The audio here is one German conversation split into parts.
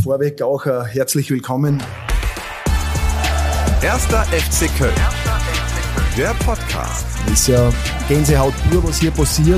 Vorweg auch herzlich willkommen. Erster FC Köln, der Podcast. Ist ja Gänsehaut pur, was hier passiert.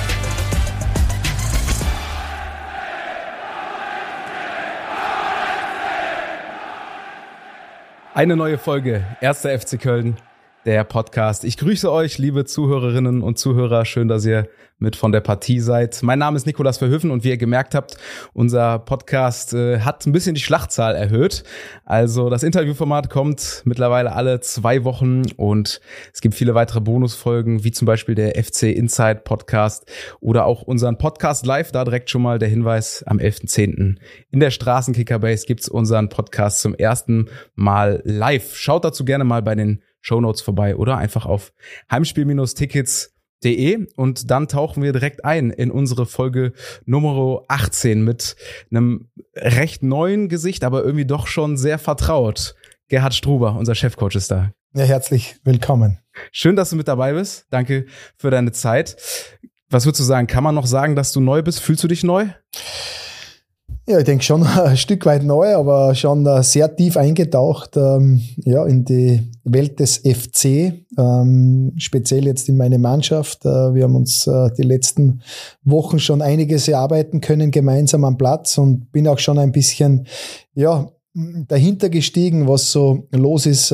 Eine neue Folge, Erster FC Köln, der Podcast. Ich grüße euch, liebe Zuhörerinnen und Zuhörer. Schön, dass ihr mit von der Partie seid. Mein Name ist Nicolas Verhöfen und wie ihr gemerkt habt, unser Podcast hat ein bisschen die Schlachtzahl erhöht. Also das Interviewformat kommt mittlerweile alle 2 Wochen und es gibt viele weitere Bonusfolgen, wie zum Beispiel der FC Inside Podcast oder auch unseren Podcast live. Da direkt schon mal der Hinweis, am 11.10. in der Straßenkickerbase gibt's unseren Podcast zum ersten Mal live. Schaut dazu gerne mal bei den Shownotes vorbei oder einfach auf Heimspiel-Tickets.de und dann tauchen wir direkt ein in unsere Folge Nummer 18 mit einem recht neuen Gesicht, aber irgendwie doch schon sehr vertraut. Gerhard Struber, unser Chefcoach, ist da. Ja, herzlich willkommen. Schön, dass du mit dabei bist. Danke für deine Zeit. Was würdest du sagen? Kann man noch sagen, dass du neu bist? Fühlst du dich neu? Ja, ich denke schon ein Stück weit neu, aber schon sehr tief eingetaucht in die Welt des FC, speziell jetzt in meine Mannschaft. Wir haben uns die letzten Wochen schon einiges erarbeiten können, gemeinsam am Platz, und bin auch schon ein bisschen dahinter gestiegen, was so los ist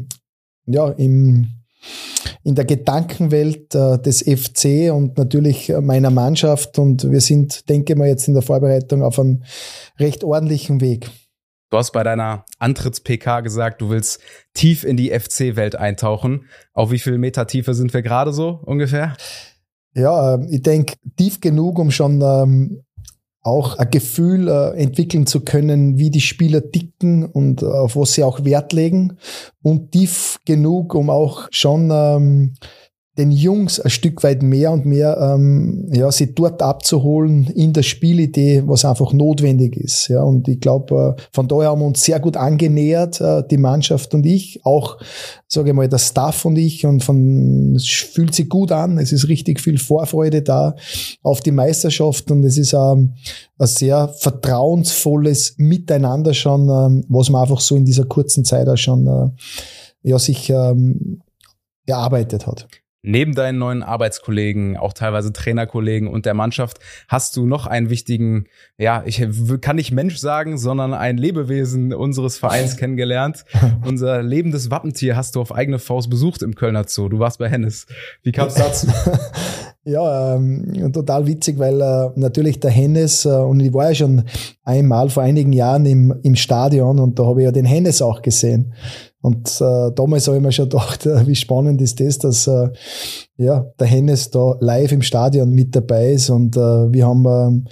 in der Gedankenwelt des FC und natürlich meiner Mannschaft, und wir sind, denke ich mal, jetzt in der Vorbereitung auf einem recht ordentlichen Weg. Du hast bei deiner Antritts-PK gesagt, du willst tief in die FC-Welt eintauchen. Auf wie viel Meter Tiefe sind wir gerade so ungefähr? Ja, ich denke tief genug, um schon auch ein Gefühl entwickeln zu können, wie die Spieler ticken und auf was sie auch Wert legen, und tief genug, um auch schon den Jungs ein Stück weit mehr und mehr sie dort abzuholen in der Spielidee, was einfach notwendig ist. Ja, und ich glaube, von daher haben wir uns sehr gut angenähert, die Mannschaft und ich, auch, sage ich mal, der Staff und ich, und es fühlt sich gut an, es ist richtig viel Vorfreude da auf die Meisterschaft, und es ist ein sehr vertrauensvolles Miteinander schon, was man einfach so in dieser kurzen Zeit auch schon sich erarbeitet hat. Neben deinen neuen Arbeitskollegen, auch teilweise Trainerkollegen und der Mannschaft, hast du noch einen wichtigen, ich kann nicht Mensch sagen, sondern ein Lebewesen unseres Vereins kennengelernt. Unser lebendes Wappentier hast du auf eigene Faust besucht im Kölner Zoo. Du warst bei Hennes. Wie kam es dazu? Ja, total witzig, weil natürlich der Hennes, und ich war ja schon einmal vor einigen Jahren im Stadion, und da habe ich ja den Hennes auch gesehen. Und damals habe ich mir schon gedacht, wie spannend ist das, dass der Hennes da live im Stadion mit dabei ist. Und wir haben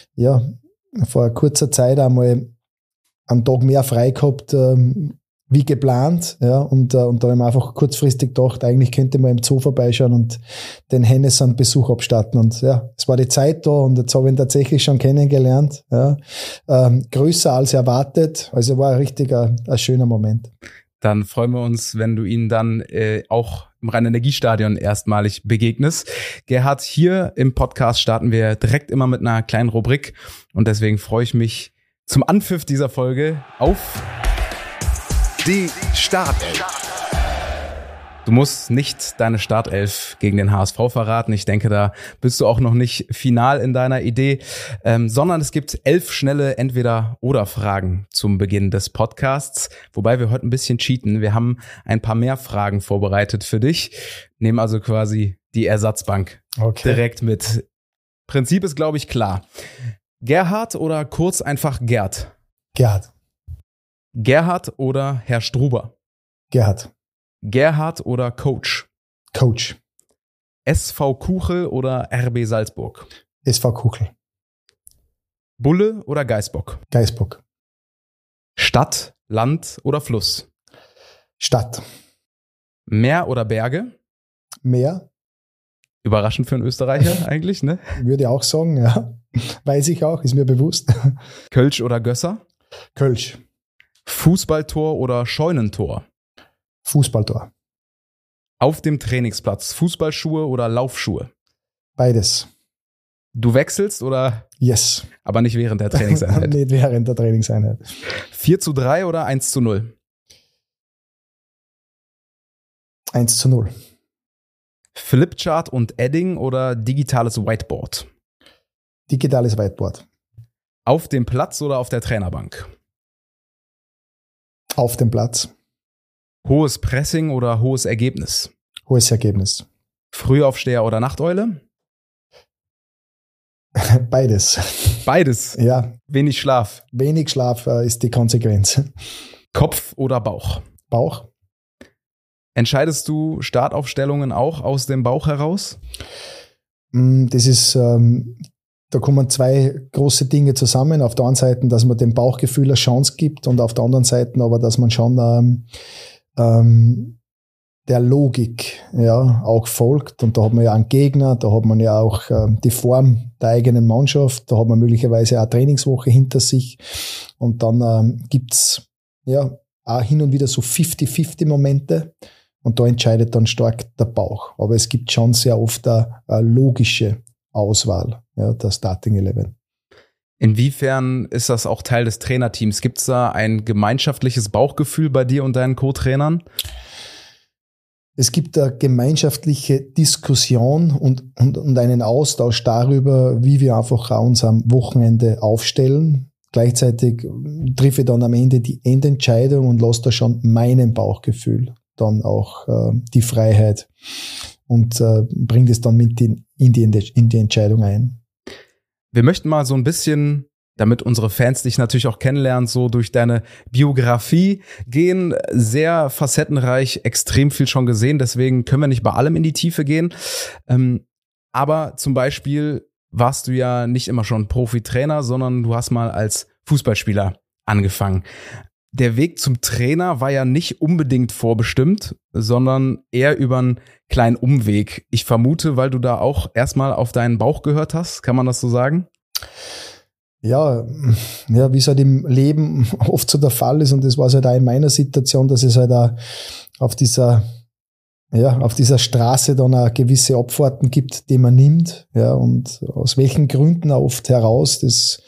vor kurzer Zeit einmal einen Tag mehr frei gehabt wie geplant. Ja, und da habe ich mir einfach kurzfristig gedacht, eigentlich könnte man im Zoo vorbeischauen und den Hennes einen Besuch abstatten. Und es war die Zeit da, und jetzt habe ich ihn tatsächlich schon kennengelernt. Ja, größer als erwartet. Also war richtig ein schöner Moment. Dann freuen wir uns, wenn du ihn dann auch im Rhein-Energiestadion erstmalig begegnest. Gerhard, hier im Podcast starten wir direkt immer mit einer kleinen Rubrik, und deswegen freue ich mich zum Anpfiff dieser Folge auf die Startelf. Du musst nicht deine Startelf gegen den HSV verraten. Ich denke, da bist du auch noch nicht final in deiner Idee, sondern es gibt 11 schnelle Entweder-oder-Fragen zum Beginn des Podcasts, wobei wir heute ein bisschen cheaten. Wir haben ein paar mehr Fragen vorbereitet für dich, nehmen also quasi die Ersatzbank direkt mit. Prinzip ist, glaube ich, klar. Gerhard oder kurz einfach Gerd? Gerhard. Gerhard oder Herr Struber? Gerhard. Gerhard oder Coach? Coach. SV Kuchel oder RB Salzburg? SV Kuchel. Bulle oder Geißbock? Geißbock. Stadt, Land oder Fluss? Stadt. Meer oder Berge? Meer. Überraschend für einen Österreicher eigentlich, ne? Würde ich auch sagen, ja. Weiß ich auch, ist mir bewusst. Kölsch oder Gösser? Kölsch. Fußballtor oder Scheunentor? Fußballtor. Auf dem Trainingsplatz Fußballschuhe oder Laufschuhe? Beides. Du wechselst oder? Yes. Aber nicht während der Trainingseinheit. Nicht während der Trainingseinheit. 4:3 oder 1:0? 1:0. Flipchart und Edding oder digitales Whiteboard? Digitales Whiteboard. Auf dem Platz oder auf der Trainerbank? Auf dem Platz. Hohes Pressing oder hohes Ergebnis? Hohes Ergebnis. Frühaufsteher oder Nachteule? Beides. Beides. Ja. Wenig Schlaf. Wenig Schlaf ist die Konsequenz. Kopf oder Bauch? Bauch. Entscheidest du Startaufstellungen auch aus dem Bauch heraus? Das ist, da kommen zwei große Dinge zusammen. Auf der einen Seite, dass man dem Bauchgefühl eine Chance gibt und auf der anderen Seite aber, dass man schon der Logik auch folgt. Und da hat man ja einen Gegner, da hat man ja auch die Form der eigenen Mannschaft, da hat man möglicherweise auch eine Trainingswoche hinter sich. Und dann gibt's auch hin und wieder so 50-50 Momente. Und da entscheidet dann stark der Bauch. Aber es gibt schon sehr oft eine logische Auswahl, der Starting 11. Inwiefern ist das auch Teil des Trainerteams? Gibt es da ein gemeinschaftliches Bauchgefühl bei dir und deinen Co-Trainern? Es gibt eine gemeinschaftliche Diskussion und einen Austausch darüber, wie wir einfach uns am Wochenende aufstellen. Gleichzeitig treffe ich dann am Ende die Endentscheidung und lasse da schon meinem Bauchgefühl dann auch die Freiheit und bringt es dann mit in die Entscheidung ein. Wir möchten mal so ein bisschen, damit unsere Fans dich natürlich auch kennenlernen, so durch deine Biografie gehen. Sehr facettenreich, extrem viel schon gesehen, deswegen können wir nicht bei allem in die Tiefe gehen. Aber zum Beispiel warst du ja nicht immer schon Profitrainer, sondern du hast mal als Fußballspieler angefangen. Der Weg zum Trainer war ja nicht unbedingt vorbestimmt, sondern eher über einen kleinen Umweg. Ich vermute, weil du da auch erstmal auf deinen Bauch gehört hast. Kann man das so sagen? Ja, wie es halt im Leben oft so der Fall ist. Und das war es halt auch in meiner Situation, dass es halt auch auf dieser Straße dann auch gewisse Abfahrten gibt, die man nimmt. Ja, und aus welchen Gründen auch oft heraus, das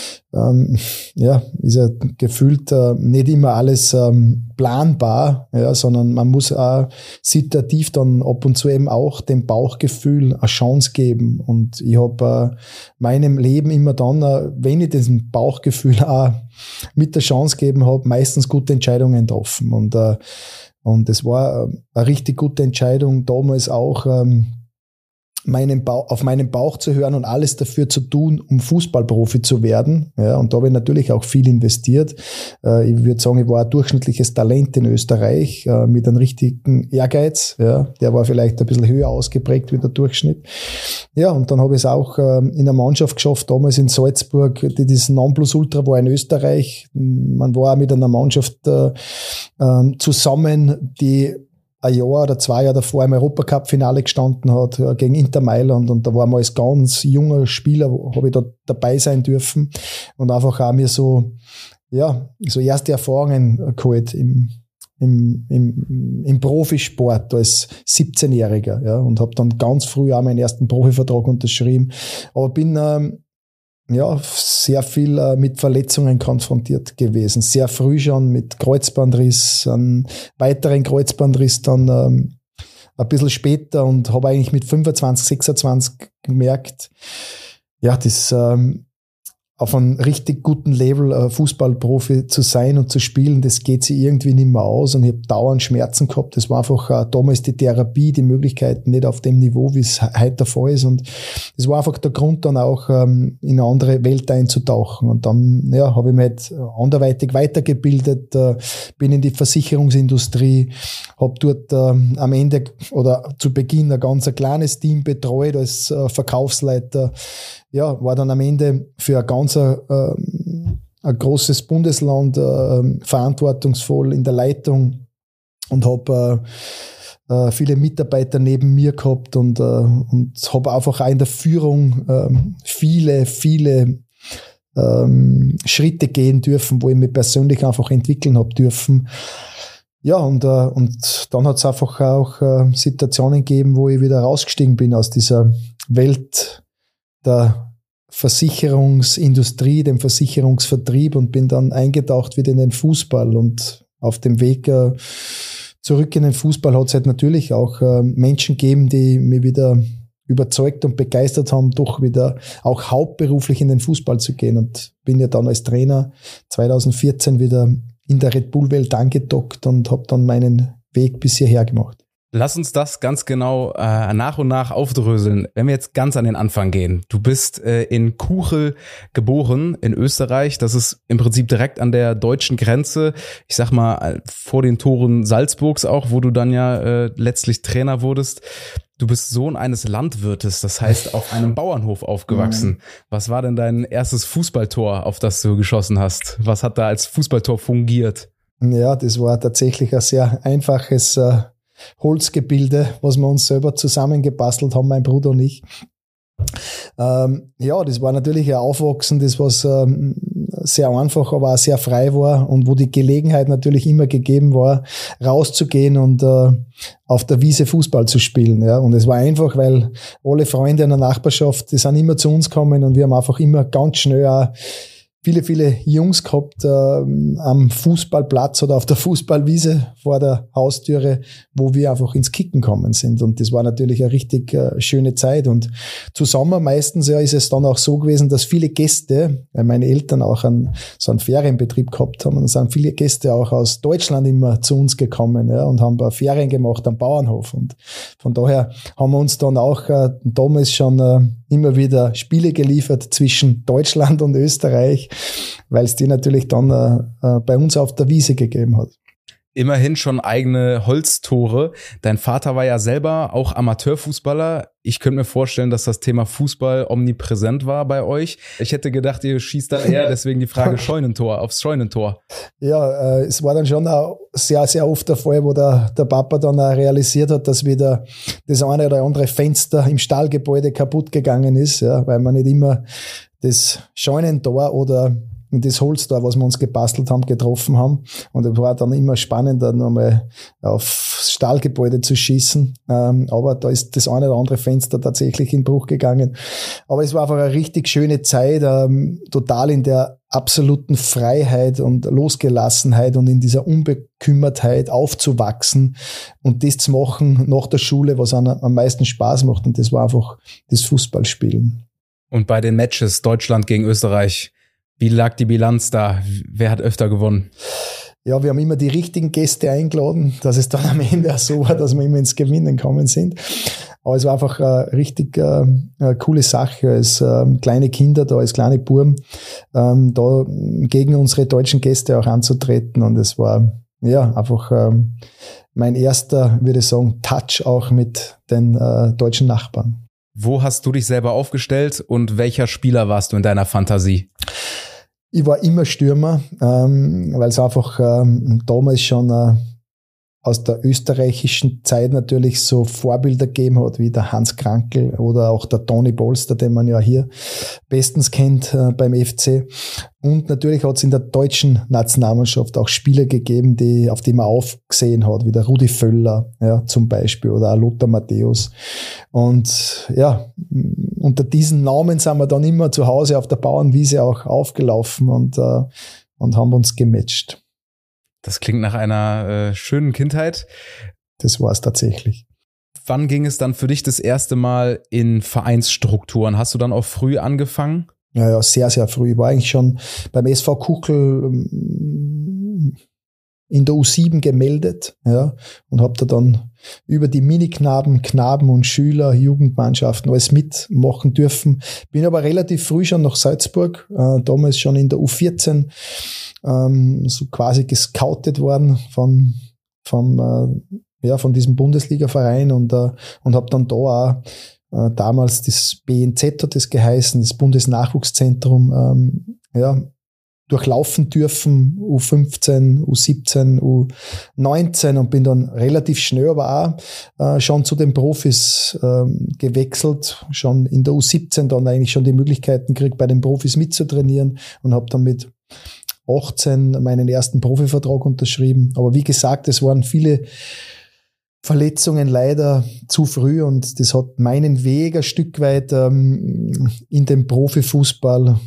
ist ja gefühlt nicht immer alles planbar, sondern man muss auch situativ dann ab und zu eben auch dem Bauchgefühl eine Chance geben. Und ich habe meinem Leben immer dann, wenn ich diesem Bauchgefühl auch mit der Chance gegeben habe, meistens gute Entscheidungen getroffen. Und es war eine richtig gute Entscheidung, damals auch auf meinen Bauch zu hören und alles dafür zu tun, um Fußballprofi zu werden. Ja, und da habe ich natürlich auch viel investiert. Ich würde sagen, ich war ein durchschnittliches Talent in Österreich mit einem richtigen Ehrgeiz. Ja, der war vielleicht ein bisschen höher ausgeprägt wie der Durchschnitt. Ja, und dann habe ich es auch in der Mannschaft geschafft, damals in Salzburg, die das Nonplusultra war in Österreich. Man war auch mit einer Mannschaft zusammen, die ein Jahr oder 2 Jahre davor im Europacup-Finale gestanden hat gegen Inter Mailand, und da war mal als ganz junger Spieler, habe ich da dabei sein dürfen und einfach auch mir so erste Erfahrungen geholt im Profisport als 17-Jähriger, ja, und habe dann ganz früh auch meinen ersten Profivertrag unterschrieben, aber bin sehr viel mit Verletzungen konfrontiert gewesen. Sehr früh schon mit Kreuzbandriss, einen weiteren Kreuzbandriss dann ein bisschen später, und habe eigentlich mit 25, 26 gemerkt, ja, das auf einem richtig guten Level Fußballprofi zu sein und zu spielen, das geht sich irgendwie nicht mehr aus, und ich habe dauernd Schmerzen gehabt. Das war einfach damals die Therapie, die Möglichkeiten nicht auf dem Niveau, wie es heute der Fall ist, und das war einfach der Grund, dann auch in eine andere Welt einzutauchen. Und dann habe ich mich halt anderweitig weitergebildet, bin in die Versicherungsindustrie, habe dort am Ende oder zu Beginn ein ganz kleines Team betreut als Verkaufsleiter. Ja, war dann am Ende für ein ganz ein großes Bundesland verantwortungsvoll in der Leitung und habe viele Mitarbeiter neben mir gehabt und habe einfach auch in der Führung viele Schritte gehen dürfen, wo ich mich persönlich einfach entwickeln habe dürfen. Ja, und dann hat es einfach auch Situationen gegeben, wo ich wieder rausgestiegen bin aus dieser Welt der Versicherungsindustrie, dem Versicherungsvertrieb und bin dann eingetaucht wieder in den Fußball. Und auf dem Weg zurück in den Fußball hat es halt natürlich auch Menschen gegeben, die mich wieder überzeugt und begeistert haben, doch wieder auch hauptberuflich in den Fußball zu gehen. Und bin ja dann als Trainer 2014 wieder in der Red Bull-Welt angedockt und habe dann meinen Weg bis hierher gemacht. Lass uns das ganz genau nach und nach aufdröseln. Wenn wir jetzt ganz an den Anfang gehen. Du bist in Kuchel geboren, in Österreich. Das ist im Prinzip direkt an der deutschen Grenze. Ich sag mal, vor den Toren Salzburgs auch, wo du dann ja letztlich Trainer wurdest. Du bist Sohn eines Landwirtes, das heißt auf einem Bauernhof aufgewachsen. Was war denn dein erstes Fußballtor, auf das du geschossen hast? Was hat da als Fußballtor fungiert? Ja, das war tatsächlich ein sehr einfaches Holzgebilde, was wir uns selber zusammengebastelt haben, mein Bruder und ich. Ja, das war natürlich ein Aufwachsen, das was sehr einfach, aber auch sehr frei war und wo die Gelegenheit natürlich immer gegeben war, rauszugehen und auf der Wiese Fußball zu spielen. Ja. Und es war einfach, weil alle Freunde in der Nachbarschaft, die sind immer zu uns gekommen und wir haben einfach immer ganz schnell auch viele Jungs gehabt am Fußballplatz oder auf der Fußballwiese vor der Haustüre, wo wir einfach ins Kicken gekommen sind. Und das war natürlich eine richtig schöne Zeit. Und zusammen meistens ist es dann auch so gewesen, dass viele Gäste, weil meine Eltern auch so einen Ferienbetrieb gehabt haben, und sind viele Gäste auch aus Deutschland immer zu uns gekommen, ja, und haben Ferien gemacht am Bauernhof. Und von daher haben wir uns dann auch damals schon immer wieder Spiele geliefert zwischen Deutschland und Österreich, weil es die natürlich dann bei uns auf der Wiese gegeben hat. Immerhin schon eigene Holztore. Dein Vater war ja selber auch Amateurfußballer. Ich könnte mir vorstellen, dass das Thema Fußball omnipräsent war bei euch. Ich hätte gedacht, ihr schießt dann eher, deswegen die Frage Scheunentor, aufs Scheunentor. Ja, es war dann schon auch sehr, sehr oft der Fall, wo der Papa dann auch realisiert hat, dass wieder das eine oder andere Fenster im Stallgebäude kaputt gegangen ist, ja, weil man nicht immer das Scheunentor oder das Holztor, was wir uns gebastelt haben, getroffen haben. Und es war dann immer spannender, nochmal aufs Stallgebäude zu schießen. Aber da ist das eine oder andere Fenster tatsächlich in Bruch gegangen. Aber es war einfach eine richtig schöne Zeit, total in der absoluten Freiheit und Losgelassenheit und in dieser Unbekümmertheit aufzuwachsen und das zu machen nach der Schule, was einem am meisten Spaß macht. Und das war einfach das Fußballspielen. Und bei den Matches Deutschland gegen Österreich, wie lag die Bilanz da? Wer hat öfter gewonnen? Ja, wir haben immer die richtigen Gäste eingeladen, dass es dann am Ende auch so war, dass wir immer ins Gewinnen gekommen sind. Aber es war einfach eine richtig coole Sache, als kleine Kinder da, als kleine Buben, da gegen unsere deutschen Gäste auch anzutreten. Und es war ja einfach mein erster, würde ich sagen, Touch auch mit den deutschen Nachbarn. Wo hast du dich selber aufgestellt und welcher Spieler warst du in deiner Fantasie? Ich war immer Stürmer, weil es einfach damals schon aus der österreichischen Zeit natürlich so Vorbilder gegeben hat, wie der Hans Krankl oder auch der Toni Polster, den man ja hier bestens kennt beim FC. Und natürlich hat es in der deutschen Nationalmannschaft auch Spieler gegeben, auf die man aufgesehen hat, wie der Rudi Völler, ja, zum Beispiel, oder auch Lothar Matthäus. Und ja, unter diesen Namen sind wir dann immer zu Hause auf der Bauernwiese auch aufgelaufen und haben uns gematcht. Das klingt nach einer schönen Kindheit. Das war es tatsächlich. Wann ging es dann für dich das erste Mal in Vereinsstrukturen? Hast du dann auch früh angefangen? Ja, sehr, sehr früh. Ich war eigentlich schon beim SV Kuchel in der U7 gemeldet, ja, und habe da dann über die Miniknaben, Knaben und Schüler, Jugendmannschaften alles mitmachen dürfen. Bin aber relativ früh schon nach Salzburg, damals schon in der U14, so quasi gescoutet worden von diesem Bundesliga-Verein und habe dann da auch damals das BNZ hat das geheißen, das Bundesnachwuchszentrum, durchlaufen dürfen, U15, U17, U19 und bin dann relativ schnell aber auch schon zu den Profis gewechselt, schon in der U17 dann eigentlich schon die Möglichkeiten gekriegt, bei den Profis mitzutrainieren und habe dann mit 18 meinen ersten Profivertrag unterschrieben. Aber wie gesagt, es waren viele Verletzungen leider zu früh und das hat meinen Weg ein Stück weit in den Profifußball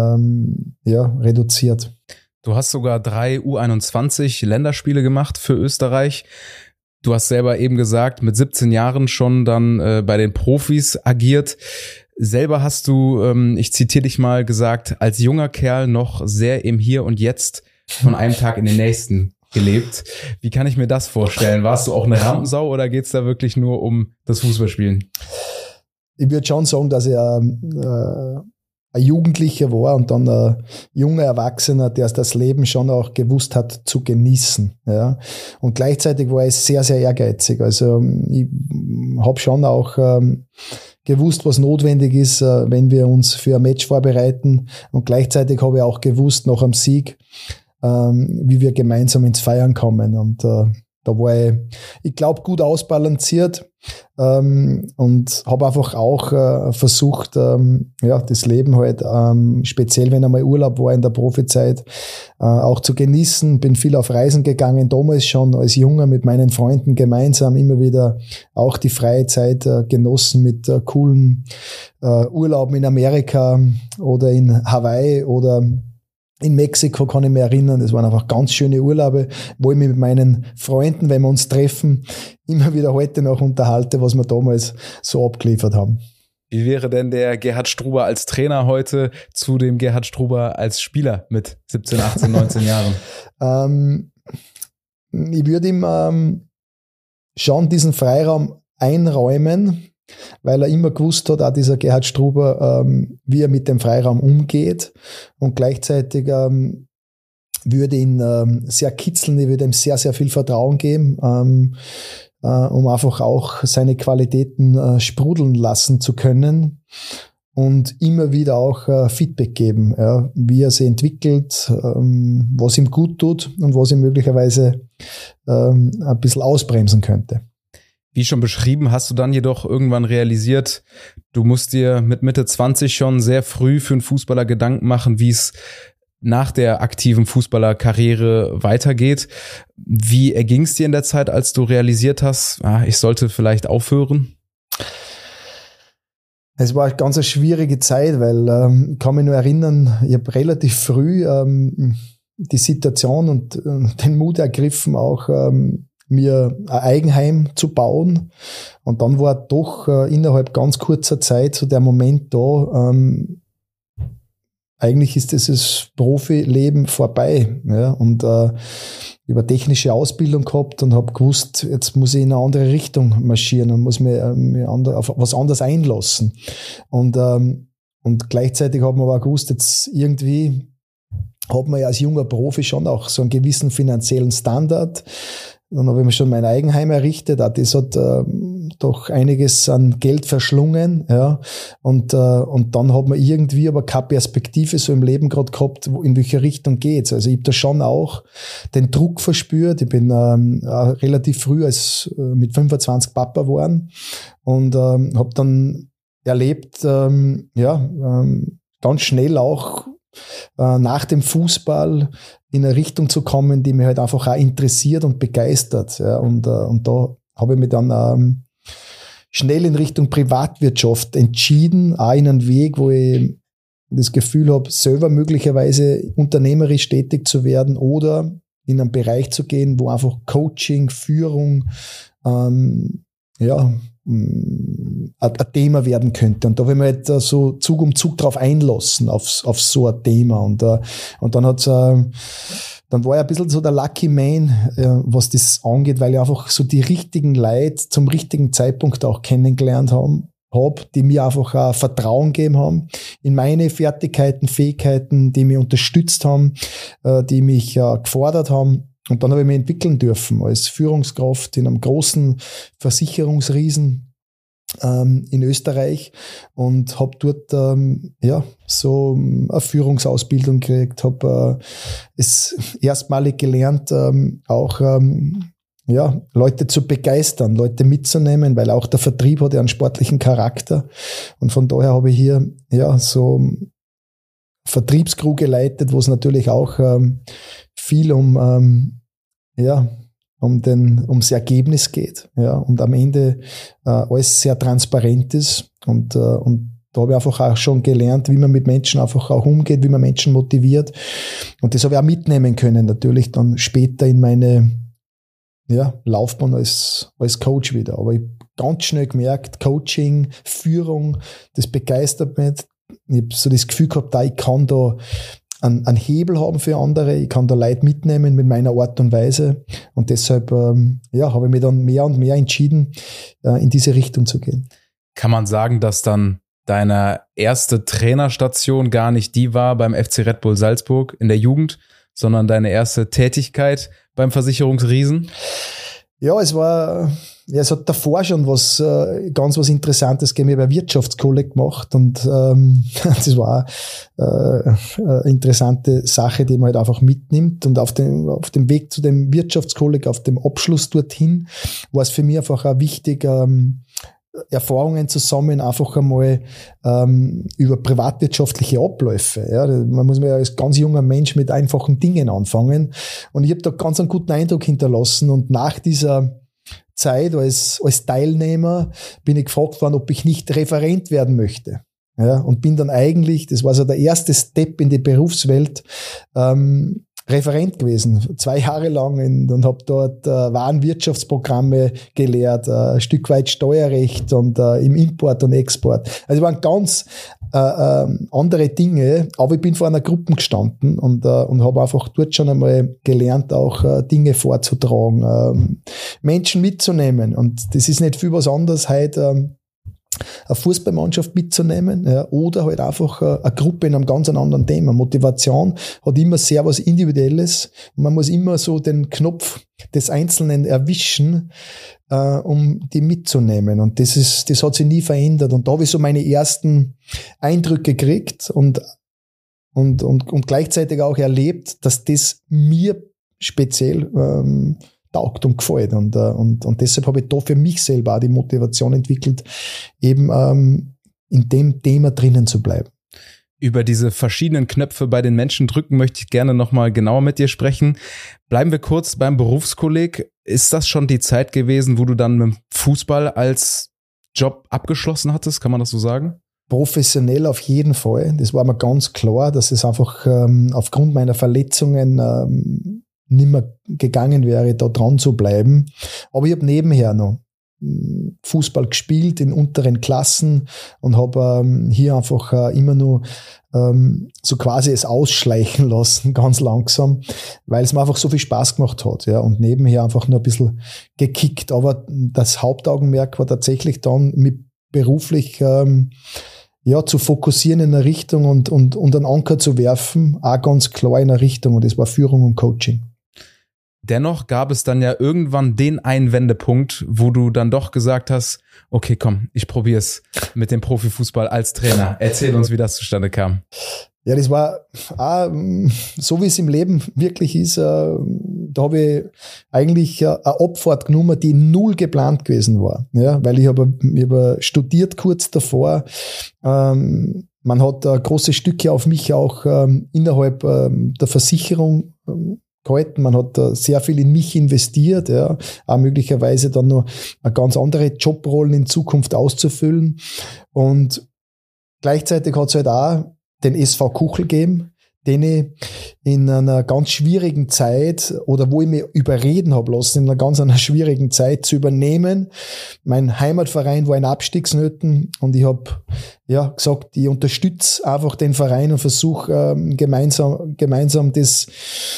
reduziert. Du hast sogar 3 U21-Länderspiele gemacht für Österreich. Du hast selber eben gesagt, mit 17 Jahren schon dann bei den Profis agiert. Selber hast du, ich zitiere dich mal, gesagt, als junger Kerl noch sehr im Hier und Jetzt von einem Tag in den nächsten gelebt. Wie kann ich mir das vorstellen? Warst du auch eine Rampensau oder geht's da wirklich nur um das Fußballspielen? Ich würde schon sagen, dass ich ein Jugendlicher war und dann ein junger Erwachsener, der das Leben schon auch gewusst hat zu genießen. Ja. Und gleichzeitig war ich sehr, sehr ehrgeizig. Also ich habe schon auch gewusst, was notwendig ist, wenn wir uns für ein Match vorbereiten. Und gleichzeitig habe ich auch gewusst, nach einem Sieg, wie wir gemeinsam ins Feiern kommen. Und da war ich glaube, gut ausbalanciert und habe einfach auch versucht, das Leben halt, speziell wenn einmal Urlaub war in der Profizeit, auch zu genießen. Bin viel auf Reisen gegangen, damals schon als Junger mit meinen Freunden gemeinsam immer wieder auch die freie Zeit genossen mit coolen Urlauben in Amerika oder in Hawaii oder in Mexiko, kann ich mich erinnern. Das waren einfach ganz schöne Urlaube, wo ich mich mit meinen Freunden, wenn wir uns treffen, immer wieder heute noch unterhalte, was wir damals so abgeliefert haben. Wie wäre denn der Gerhard Struber als Trainer heute zu dem Gerhard Struber als Spieler mit 17, 18, 19 Jahren? Ich würde ihm schon diesen Freiraum einräumen, weil er immer gewusst hat, auch dieser Gerhard Struber, wie er mit dem Freiraum umgeht, und gleichzeitig würde ihn sehr kitzeln, ich würde ihm sehr, sehr viel Vertrauen geben, um einfach auch seine Qualitäten sprudeln lassen zu können und immer wieder auch Feedback geben, ja, wie er sich entwickelt, was ihm gut tut und was ihm möglicherweise ein bisschen ausbremsen könnte. Wie schon beschrieben, hast du dann jedoch irgendwann realisiert, du musst dir mit Mitte 20 schon sehr früh für einen Fußballer Gedanken machen, wie es nach der aktiven Fußballerkarriere weitergeht. Wie erging es dir in der Zeit, als du realisiert hast, ich sollte vielleicht aufhören? Es war eine ganz schwierige Zeit, weil ich kann mich nur erinnern, ich habe relativ früh die Situation und den Mut ergriffen, auch mir ein Eigenheim zu bauen. Und dann war doch innerhalb ganz kurzer Zeit so der Moment da, eigentlich ist dieses Profileben vorbei. Ja? Und über technische Ausbildung gehabt und habe gewusst, jetzt muss ich in eine andere Richtung marschieren und muss mich auf was anderes einlassen. Und gleichzeitig hat man aber gewusst, jetzt irgendwie hat man ja als junger Profi schon auch so einen gewissen finanziellen Standard. Dann habe ich mir schon mein Eigenheim errichtet. Auch das hat doch einiges an Geld verschlungen. Ja. Und dann hat man irgendwie aber keine Perspektive so im Leben gerade gehabt, in welche Richtung geht's. Also ich habe da schon auch den Druck verspürt. Ich bin relativ früh mit 25 Papa geworden und habe dann erlebt, ganz schnell auch nach dem Fußball in eine Richtung zu kommen, die mich halt einfach auch interessiert und begeistert. Ja. Und da habe ich mich dann schnell in Richtung Privatwirtschaft entschieden, auch in einen Weg, wo ich das Gefühl habe, selber möglicherweise unternehmerisch tätig zu werden oder in einen Bereich zu gehen, wo einfach Coaching, Führung, ein Thema werden könnte. Und da will man halt so Zug um Zug drauf einlassen, auf so ein Thema. Und dann war ich ein bisschen so der Lucky Man, was das angeht, weil ich einfach so die richtigen Leute zum richtigen Zeitpunkt auch kennengelernt habe, die mir einfach auch Vertrauen gegeben haben in meine Fertigkeiten, Fähigkeiten, die mich unterstützt haben, die mich gefordert haben. Und dann habe ich mich entwickeln dürfen als Führungskraft in einem großen Versicherungsriesen in Österreich und habe dort so eine Führungsausbildung gekriegt, habe es erstmalig gelernt, auch Leute zu begeistern, Leute mitzunehmen, weil auch der Vertrieb hat ja einen sportlichen Charakter. Und von daher habe ich hier so Vertriebscrew geleitet, wo es natürlich auch viel um ums Ergebnis geht, ja, und am Ende alles sehr transparent ist und da habe ich einfach auch schon gelernt, wie man mit Menschen einfach auch umgeht, wie man Menschen motiviert, und das habe ich auch mitnehmen können, natürlich dann später in meine Laufbahn als Coach wieder. Aber ich habe ganz schnell gemerkt, Coaching, Führung, das begeistert mich. Ich habe so das Gefühl gehabt, ich kann da einen Hebel haben für andere, ich kann da Leute mitnehmen mit meiner Art und Weise, und deshalb habe ich mich dann mehr und mehr entschieden, in diese Richtung zu gehen. Kann man sagen, dass dann deine erste Trainerstation gar nicht die war beim FC Red Bull Salzburg in der Jugend, sondern deine erste Tätigkeit beim Versicherungsriesen? Ja, es hat davor schon was Interessantes gegeben. Ich habe eine Wirtschaftskolleg gemacht, und das war eine interessante Sache, die man halt einfach mitnimmt. Und auf dem Weg zu dem Wirtschaftskolleg, auf dem Abschluss dorthin, war es für mich einfach auch wichtig, Erfahrungen zu sammeln, einfach einmal über privatwirtschaftliche Abläufe. Ja, man muss ja als ganz junger Mensch mit einfachen Dingen anfangen. Und ich habe da ganz einen guten Eindruck hinterlassen. Und nach dieser Zeit als Teilnehmer bin ich gefragt worden, ob ich nicht Referent werden möchte. Ja, und bin dann eigentlich, das war so der erste Step in die Berufswelt, Referent gewesen, 2 Jahre lang, und habe dort Warenwirtschaftsprogramme gelehrt, ein Stück weit Steuerrecht und im Import und Export. Also waren ganz andere Dinge, aber ich bin vor einer Gruppe gestanden und habe einfach dort schon einmal gelernt, auch Dinge vorzutragen, Menschen mitzunehmen, und das ist nicht viel was anderes heute, eine Fußballmannschaft mitzunehmen, ja, oder halt einfach eine Gruppe in einem ganz anderen Thema. Motivation hat immer sehr was Individuelles. Man muss immer so den Knopf des Einzelnen erwischen, um die mitzunehmen. Und das hat sich nie verändert. Und da habe ich so meine ersten Eindrücke gekriegt und gleichzeitig auch erlebt, dass das mir speziell taugt und gefällt. Und deshalb habe ich da für mich selber auch die Motivation entwickelt, eben in dem Thema drinnen zu bleiben. Über diese verschiedenen Knöpfe bei den Menschen drücken möchte ich gerne nochmal genauer mit dir sprechen. Bleiben wir kurz beim Berufskolleg. Ist das schon die Zeit gewesen, wo du dann mit dem Fußball als Job abgeschlossen hattest? Kann man das so sagen? Professionell auf jeden Fall. Das war mir ganz klar, dass es einfach aufgrund meiner Verletzungen nicht mehr gegangen wäre, da dran zu bleiben. Aber ich habe nebenher noch Fußball gespielt in unteren Klassen und habe hier einfach immer nur so quasi es ausschleichen lassen, ganz langsam, weil es mir einfach so viel Spaß gemacht hat, ja, und nebenher einfach nur ein bisschen gekickt. Aber das Hauptaugenmerk war tatsächlich dann mit beruflich zu fokussieren in eine Richtung und einen Anker zu werfen, auch ganz klar in eine Richtung, und das war Führung und Coaching. Dennoch gab es dann ja irgendwann den einen Wendepunkt, wo du dann doch gesagt hast, okay, komm, ich probiere es mit dem Profifußball als Trainer. Erzähl uns, wie das zustande kam. Ja, das war so, wie es im Leben wirklich ist. Da habe ich eigentlich eine Abfahrt genommen, die null geplant gewesen war. Ja, weil ich habe studiert kurz davor. Man hat große Stücke auf mich auch innerhalb der Versicherung gehalten. Man hat sehr viel in mich investiert, ja, auch möglicherweise dann noch eine ganz andere Jobrollen in Zukunft auszufüllen. Und gleichzeitig hat es halt auch den SV Kuchel gegeben, den ich in einer ganz schwierigen Zeit, oder wo ich mich überreden habe lassen, in einer schwierigen Zeit zu übernehmen. Mein Heimatverein war in Abstiegsnöten, und ich habe gesagt, ich unterstütze einfach den Verein und versuche gemeinsam das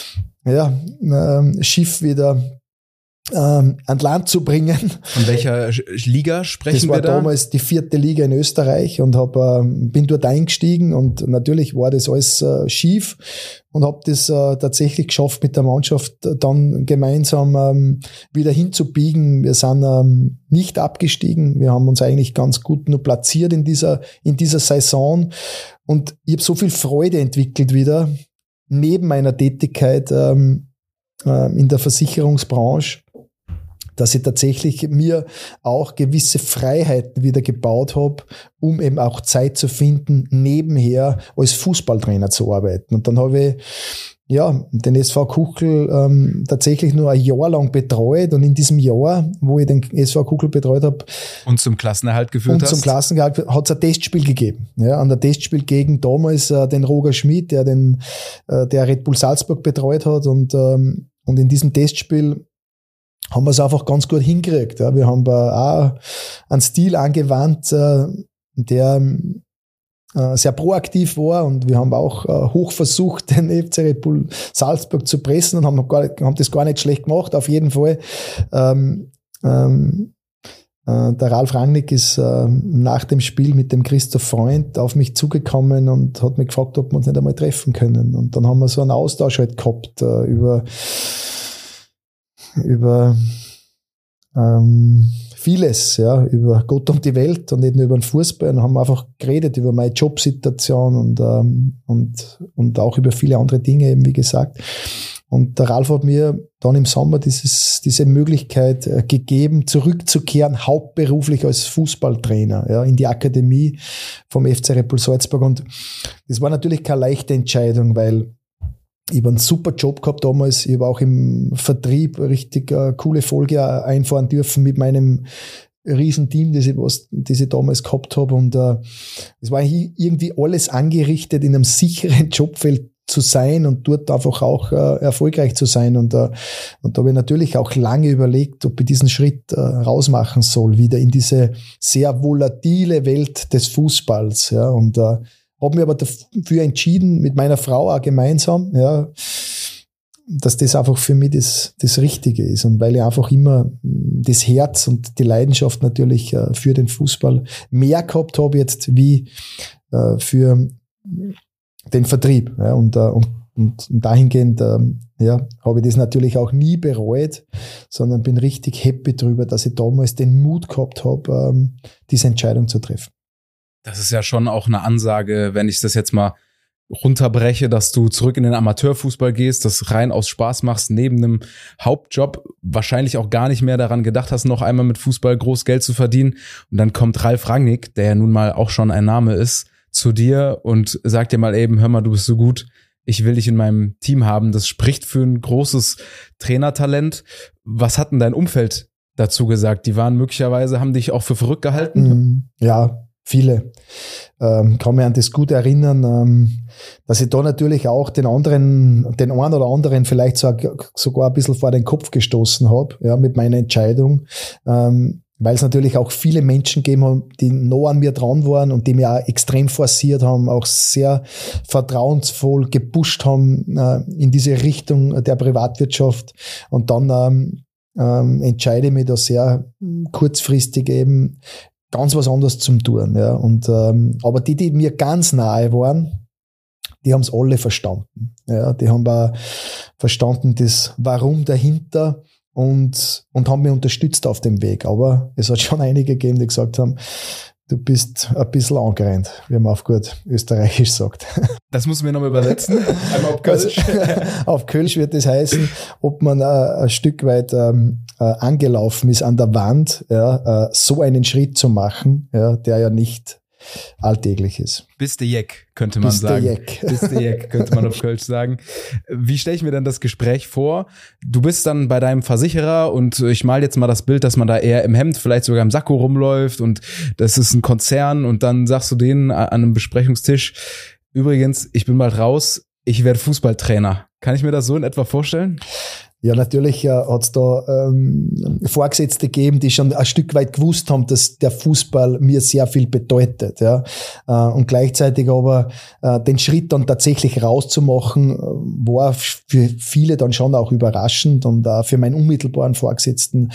Schiff wieder an Land zu bringen. Von welcher Liga sprechen wir da? Das war damals die 4. Liga in Österreich, und bin dort eingestiegen, und natürlich war das alles schief, und habe das tatsächlich geschafft, mit der Mannschaft dann gemeinsam wieder hinzubiegen. Wir sind nicht abgestiegen, wir haben uns eigentlich ganz gut nur platziert in dieser Saison, und ich habe so viel Freude entwickelt wieder, neben meiner Tätigkeit in der Versicherungsbranche, dass ich tatsächlich mir auch gewisse Freiheiten wieder gebaut habe, um eben auch Zeit zu finden, nebenher als Fußballtrainer zu arbeiten. Und dann habe ich den SV Kuchel tatsächlich nur ein Jahr lang betreut, und in diesem Jahr, wo ich den SV Kuchel betreut habe und zum Klassenerhalt geführt hat es ein Testspiel gegeben. Ja, an der Testspiel gegen damals den Roger Schmidt, der Red Bull Salzburg betreut hat, und in diesem Testspiel haben wir es einfach ganz gut hingekriegt. Ja. Wir haben auch einen Stil angewandt, der sehr proaktiv war, und wir haben auch hoch versucht, den FC Red Bull Salzburg zu pressen, und haben das gar nicht schlecht gemacht. Auf jeden Fall. Der Ralf Rangnick ist nach dem Spiel mit dem Christoph Freund auf mich zugekommen und hat mich gefragt, ob wir uns nicht einmal treffen können. Und dann haben wir so einen Austausch halt gehabt über vieles, ja, über Gott und die Welt und nicht nur über den Fußball, und haben einfach geredet über meine Jobsituation und auch über viele andere Dinge, eben wie gesagt. Und der Ralf hat mir dann im Sommer diese Möglichkeit gegeben, zurückzukehren, hauptberuflich als Fußballtrainer, ja, in die Akademie vom FC Red Bull Salzburg. Und das war natürlich keine leichte Entscheidung, weil ich habe einen super Job gehabt damals. Ich habe auch im Vertrieb richtig coole Folge einfahren dürfen mit meinem Riesenteam, das ich damals gehabt habe. Und es war irgendwie alles angerichtet, in einem sicheren Jobfeld zu sein und dort einfach auch erfolgreich zu sein. Und da habe ich natürlich auch lange überlegt, ob ich diesen Schritt rausmachen soll, wieder in diese sehr volatile Welt des Fußballs. Ja, und habe mich aber dafür entschieden, mit meiner Frau auch gemeinsam, ja, dass das einfach für mich das Richtige ist. Und weil ich einfach immer das Herz und die Leidenschaft natürlich für den Fußball mehr gehabt habe jetzt wie für den Vertrieb. Ja, und dahingehend habe ich das natürlich auch nie bereut, sondern bin richtig happy drüber, dass ich damals den Mut gehabt habe, diese Entscheidung zu treffen. Das ist ja schon auch eine Ansage, wenn ich das jetzt mal runterbreche, dass du zurück in den Amateurfußball gehst, das rein aus Spaß machst, neben einem Hauptjob, wahrscheinlich auch gar nicht mehr daran gedacht hast, noch einmal mit Fußball groß Geld zu verdienen. Und dann kommt Ralf Rangnick, der ja nun mal auch schon ein Name ist, zu dir und sagt dir mal eben, hör mal, du bist so gut, ich will dich in meinem Team haben. Das spricht für ein großes Trainertalent. Was hat denn dein Umfeld dazu gesagt? Die waren möglicherweise, haben dich auch für verrückt gehalten? Ja, viele. Kann mich an das gut erinnern, dass ich da natürlich auch den einen oder anderen vielleicht sogar ein bisschen vor den Kopf gestoßen habe, ja, mit meiner Entscheidung, weil es natürlich auch viele Menschen gegeben haben, die nah an mir dran waren und die mich auch extrem forciert haben, auch sehr vertrauensvoll gepusht haben in diese Richtung der Privatwirtschaft. Und dann entscheide ich mich da sehr kurzfristig eben ganz was anderes zum tun. Ja. Und aber die mir ganz nahe waren, die haben es alle verstanden. Ja. Die haben auch verstanden, das Warum dahinter, und haben mich unterstützt auf dem Weg. Aber es hat schon einige gegeben, die gesagt haben, du bist ein bisschen angerannt, wie man auf gut Österreichisch sagt. Das muss man nochmal übersetzen. Einmal auf Kölsch. Auf Kölsch wird das heißen, ob man ein Stück weit angelaufen ist an der Wand, ja, so einen Schritt zu machen, ja, der ja nicht alltäglich ist. Bist de Jeck, könnte man sagen. Bist de Jeck, könnte man auf Kölsch sagen. Wie stelle ich mir denn das Gespräch vor? Du bist dann bei deinem Versicherer und ich mal jetzt mal das Bild, dass man da eher im Hemd, vielleicht sogar im Sakko rumläuft und das ist ein Konzern und dann sagst du denen an einem Besprechungstisch, übrigens, ich bin bald raus, ich werde Fußballtrainer. Kann ich mir das so in etwa vorstellen? Ja, natürlich hat es da Vorgesetzte gegeben, die schon ein Stück weit gewusst haben, dass der Fußball mir sehr viel bedeutet. Ja. Und gleichzeitig aber den Schritt dann tatsächlich rauszumachen, war für viele dann schon auch überraschend und auch für meinen unmittelbaren Vorgesetzten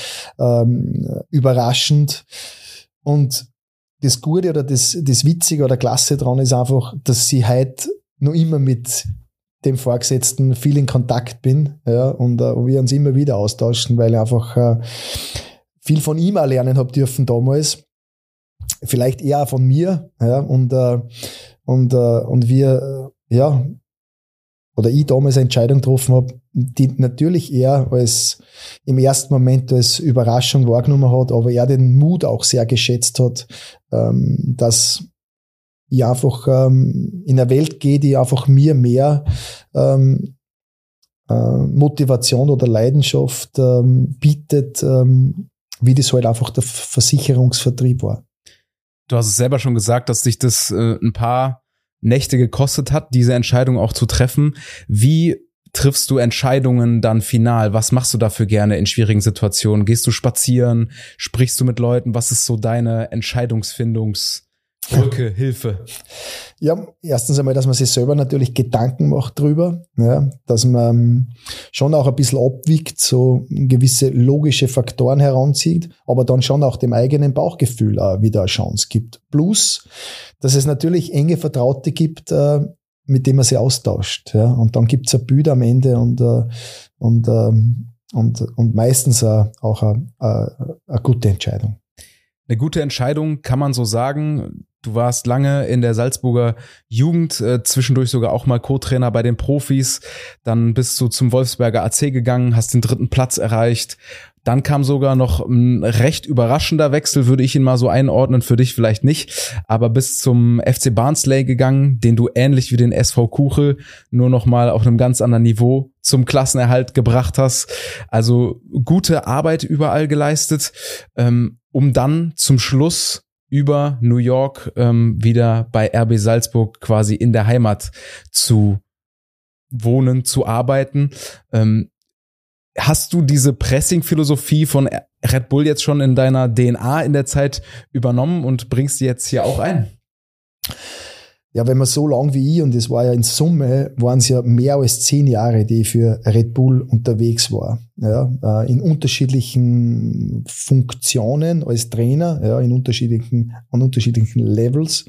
überraschend. Und das Gute oder das Witzige oder Klasse dran ist einfach, dass sie heute noch immer mit dem Vorgesetzten viel in Kontakt bin, ja, und wir uns immer wieder austauschen, weil ich einfach viel von ihm auch lernen habe dürfen damals, vielleicht eher von mir, ja, und wir, ja, oder ich damals eine Entscheidung getroffen habe, die natürlich er im ersten Moment als Überraschung wahrgenommen hat, aber er den Mut auch sehr geschätzt hat, dass ich einfach in eine Welt gehe, die einfach mir mehr Motivation oder Leidenschaft bietet, wie das halt einfach der Versicherungsvertrieb war. Du hast es selber schon gesagt, dass dich das ein paar Nächte gekostet hat, diese Entscheidung auch zu treffen. Wie triffst du Entscheidungen dann final? Was machst du dafür gerne in schwierigen Situationen? Gehst du spazieren? Sprichst du mit Leuten? Was ist so deine Entscheidungsfindungsbrücke, Hilfe? Ja, erstens einmal, dass man sich selber natürlich Gedanken macht drüber, ja, dass man schon auch ein bisschen abwiegt, so gewisse logische Faktoren heranzieht, aber dann schon auch dem eigenen Bauchgefühl wieder eine Chance gibt. Plus, dass es natürlich enge Vertraute gibt, mit dem man sich austauscht, ja, und dann gibt's ein Bild am Ende und meistens auch eine gute Entscheidung. Eine gute Entscheidung, kann man so sagen. Du warst lange in der Salzburger Jugend, zwischendurch sogar auch mal Co-Trainer bei den Profis. Dann bist du zum Wolfsberger AC gegangen, hast den 3. Platz erreicht. Dann kam sogar noch ein recht überraschender Wechsel, würde ich ihn mal so einordnen, für dich vielleicht nicht, aber bis zum FC Barnsley gegangen, den du ähnlich wie den SV Kuchel nur noch mal auf einem ganz anderen Niveau zum Klassenerhalt gebracht hast. Also gute Arbeit überall geleistet, um dann zum Schluss über New York wieder bei RB Salzburg quasi in der Heimat zu wohnen, zu arbeiten. Hast du diese Pressing-Philosophie von Red Bull jetzt schon in deiner DNA in der Zeit übernommen und bringst die jetzt hier auch ein? Ja, wenn man so lang wie ich, und es war ja in Summe, waren es ja mehr als 10 Jahre, die ich für Red Bull unterwegs war. Ja, in unterschiedlichen Funktionen als Trainer, ja, an unterschiedlichen Levels.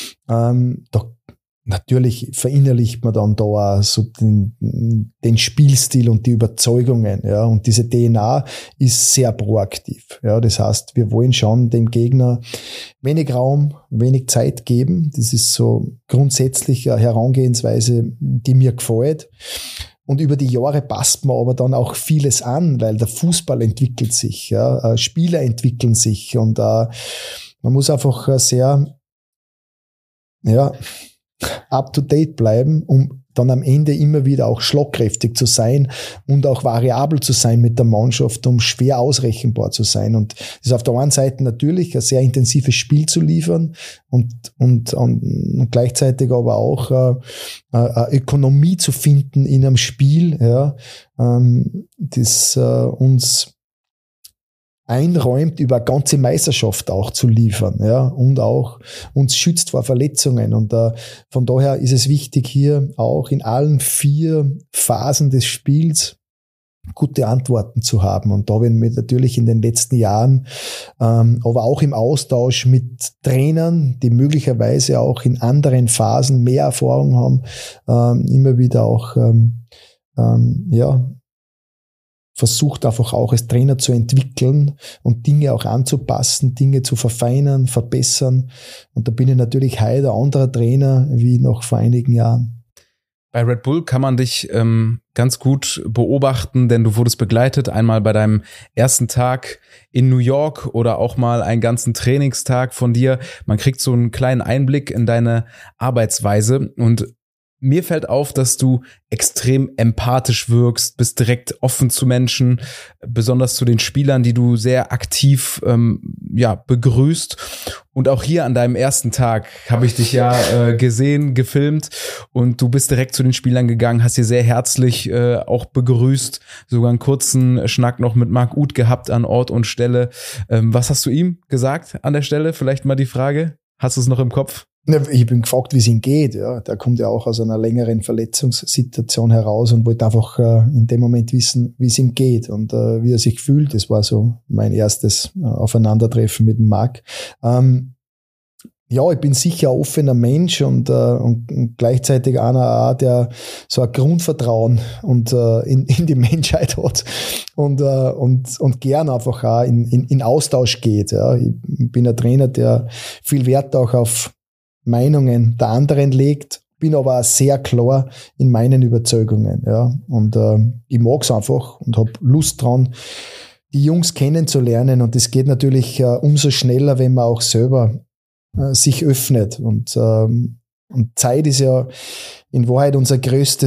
Natürlich verinnerlicht man dann da auch so den Spielstil und die Überzeugungen, ja, und diese DNA ist sehr proaktiv, ja, das heißt, wir wollen schon dem Gegner wenig Raum, wenig Zeit geben, das ist so grundsätzlich eine Herangehensweise, die mir gefällt. Und über die Jahre passt man aber dann auch vieles an, weil der Fußball entwickelt sich, ja, Spieler entwickeln sich und man muss einfach sehr, ja, up-to-date bleiben, um dann am Ende immer wieder auch schlagkräftig zu sein und auch variabel zu sein mit der Mannschaft, um schwer ausrechenbar zu sein. Und das ist auf der einen Seite natürlich ein sehr intensives Spiel zu liefern und gleichzeitig aber auch eine Ökonomie zu finden in einem Spiel, ja, das uns einräumt, über eine ganze Meisterschaft auch zu liefern, ja, und auch uns schützt vor Verletzungen. Und von daher ist es wichtig, hier auch in allen 4 Phasen des Spiels gute Antworten zu haben. Und da werden wir natürlich in den letzten Jahren, aber auch im Austausch mit Trainern, die möglicherweise auch in anderen Phasen mehr Erfahrung haben, immer wieder auch, versucht einfach auch als Trainer zu entwickeln und Dinge auch anzupassen, Dinge zu verfeinern, verbessern. Und da bin ich natürlich heute ein anderer Trainer wie noch vor einigen Jahren. Bei Red Bull kann man dich ganz gut beobachten, denn du wurdest begleitet, einmal bei deinem ersten Tag in New York oder auch mal einen ganzen Trainingstag von dir. Man kriegt so einen kleinen Einblick in deine Arbeitsweise und mir fällt auf, dass du extrem empathisch wirkst, bist direkt offen zu Menschen, besonders zu den Spielern, die du sehr aktiv begrüßt. Und auch hier an deinem ersten Tag habe ich dich gesehen, gefilmt und du bist direkt zu den Spielern gegangen, hast sie sehr herzlich auch begrüßt, sogar einen kurzen Schnack noch mit Marc Uth gehabt an Ort und Stelle. Was hast du ihm gesagt an der Stelle? Vielleicht mal die Frage, hast du es noch im Kopf? Ich bin gefragt, wie es ihm geht. Ja, der kommt ja auch aus einer längeren Verletzungssituation heraus und wollte einfach in dem Moment wissen, wie es ihm geht und wie er sich fühlt. Das war so mein erstes Aufeinandertreffen mit dem Marc. Ja, ich bin sicher ein offener Mensch und gleichzeitig einer, der so ein Grundvertrauen und in die Menschheit hat und gern einfach auch in Austausch geht. Ja. Ich bin ein Trainer, der viel Wert auch auf Meinungen der anderen legt, bin aber auch sehr klar in meinen Überzeugungen, ja, und ich mag's einfach und habe Lust dran, die Jungs kennenzulernen, und das geht natürlich umso schneller, wenn man auch selber sich öffnet und Zeit ist ja in Wahrheit unser größtes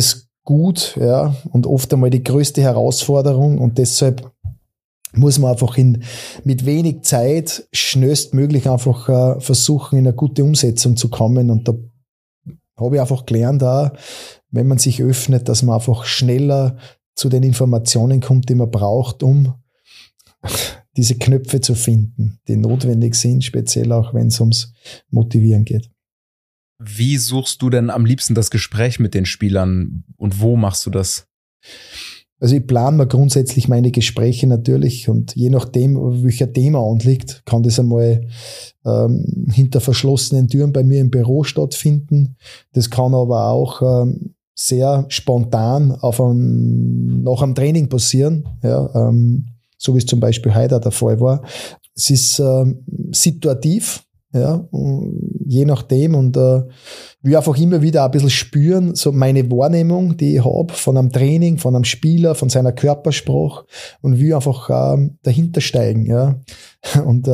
gut, ja, und oft einmal die größte Herausforderung, und deshalb muss man einfach mit wenig Zeit schnellstmöglich einfach versuchen, in eine gute Umsetzung zu kommen. Und da habe ich einfach gelernt, auch, wenn man sich öffnet, dass man einfach schneller zu den Informationen kommt, die man braucht, um diese Knöpfe zu finden, die notwendig sind, speziell auch, wenn es ums Motivieren geht. Wie suchst du denn am liebsten das Gespräch mit den Spielern und wo machst du das? Also ich plane mir grundsätzlich meine Gespräche natürlich, und je nachdem, welcher Thema anliegt, kann das einmal hinter verschlossenen Türen bei mir im Büro stattfinden. Das kann aber auch sehr spontan nach einem Training passieren, ja, so wie es zum Beispiel heute der Fall war. Es ist situativ, ja, je nachdem, und will einfach immer wieder ein bisschen spüren, so meine Wahrnehmung, die ich habe von einem Training, von einem Spieler, von seiner Körpersprache, und will einfach dahinter steigen, ja. Und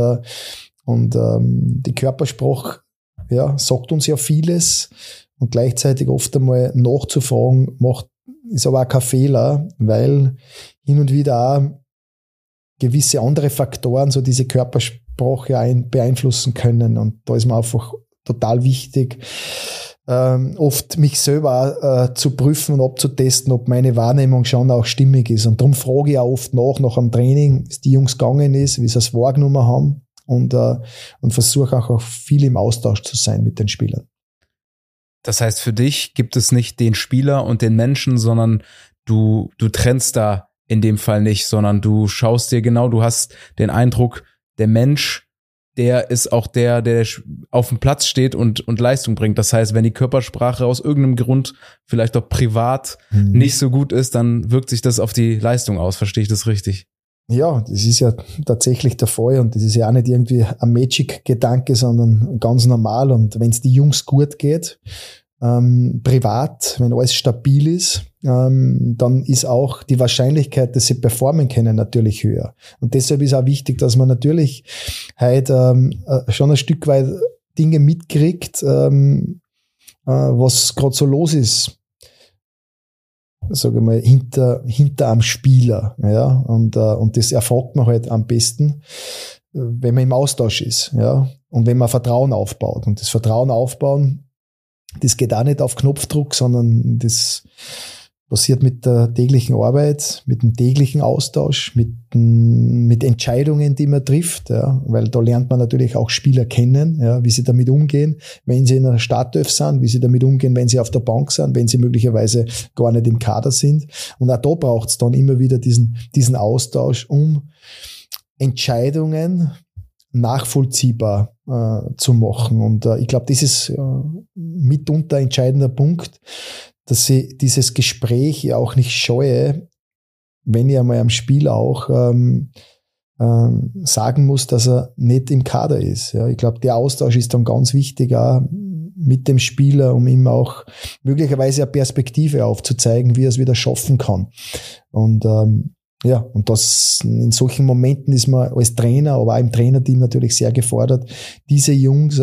die Körpersprache, ja, sagt uns ja vieles, und gleichzeitig oft einmal nachzufragen, ist aber auch kein Fehler, weil hin und wieder auch gewisse andere Faktoren so diese Körpersprache beeinflussen können, und da ist mir einfach total wichtig, oft mich selber zu prüfen und abzutesten, ob meine Wahrnehmung schon auch stimmig ist, und darum frage ich auch oft nach einem Training, wie es die Jungs gegangen ist, wie sie es wahrgenommen haben, und versuche auch viel im Austausch zu sein mit den Spielern. Das heißt, für dich gibt es nicht den Spieler und den Menschen, sondern du trennst da in dem Fall nicht, sondern du schaust dir genau, du hast den Eindruck, der Mensch, der ist auch der auf dem Platz steht und Leistung bringt. Das heißt, wenn die Körpersprache aus irgendeinem Grund vielleicht auch privat nicht so gut ist, dann wirkt sich das auf die Leistung aus. Verstehe ich das richtig? Ja, das ist ja tatsächlich der Fall, und das ist ja auch nicht irgendwie ein Magic-Gedanke, sondern ganz normal. Und wenn es die Jungs gut geht, privat, wenn alles stabil ist, dann ist auch die Wahrscheinlichkeit, dass sie performen können, natürlich höher. Und deshalb ist auch wichtig, dass man natürlich heute schon ein Stück weit Dinge mitkriegt, was gerade so los ist, sage ich mal, hinter am Spieler, ja, und das erfragt man halt am besten, wenn man im Austausch ist, ja, und wenn man Vertrauen aufbaut. Und das Vertrauen aufbauen, das geht auch nicht auf Knopfdruck, sondern das passiert mit der täglichen Arbeit, mit dem täglichen Austausch, mit Entscheidungen, die man trifft, ja, weil da lernt man natürlich auch Spieler kennen, ja, wie sie damit umgehen, wenn sie in einer Startelf sind, wie sie damit umgehen, wenn sie auf der Bank sind, wenn sie möglicherweise gar nicht im Kader sind. Und auch da braucht es dann immer wieder diesen Austausch, um Entscheidungen nachvollziehbar zu machen. Und ich glaube, das ist mitunter ein entscheidender Punkt, dass ich dieses Gespräch ja auch nicht scheue, wenn ich einmal am Spiel auch sagen muss, dass er nicht im Kader ist. Ja, ich glaube, der Austausch ist dann ganz wichtig auch mit dem Spieler, um ihm auch möglicherweise eine Perspektive aufzuzeigen, wie er es wieder schaffen kann. Und ja, und das in solchen Momenten ist man als Trainer, aber auch im Trainerteam natürlich sehr gefordert, diese Jungs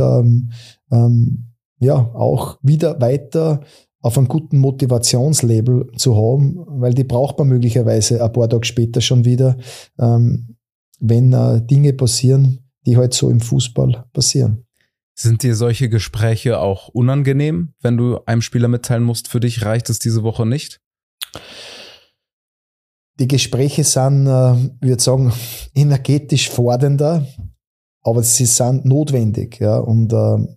ja auch wieder weiter auf einem guten Motivationslabel zu haben, weil die braucht man möglicherweise ein paar Tage später schon wieder, wenn Dinge passieren, die halt so im Fußball passieren. Sind dir solche Gespräche auch unangenehm, wenn du einem Spieler mitteilen musst, für dich reicht es diese Woche nicht? Die Gespräche sind, ich würde sagen, energetisch fordernder, aber sie sind notwendig, ja, und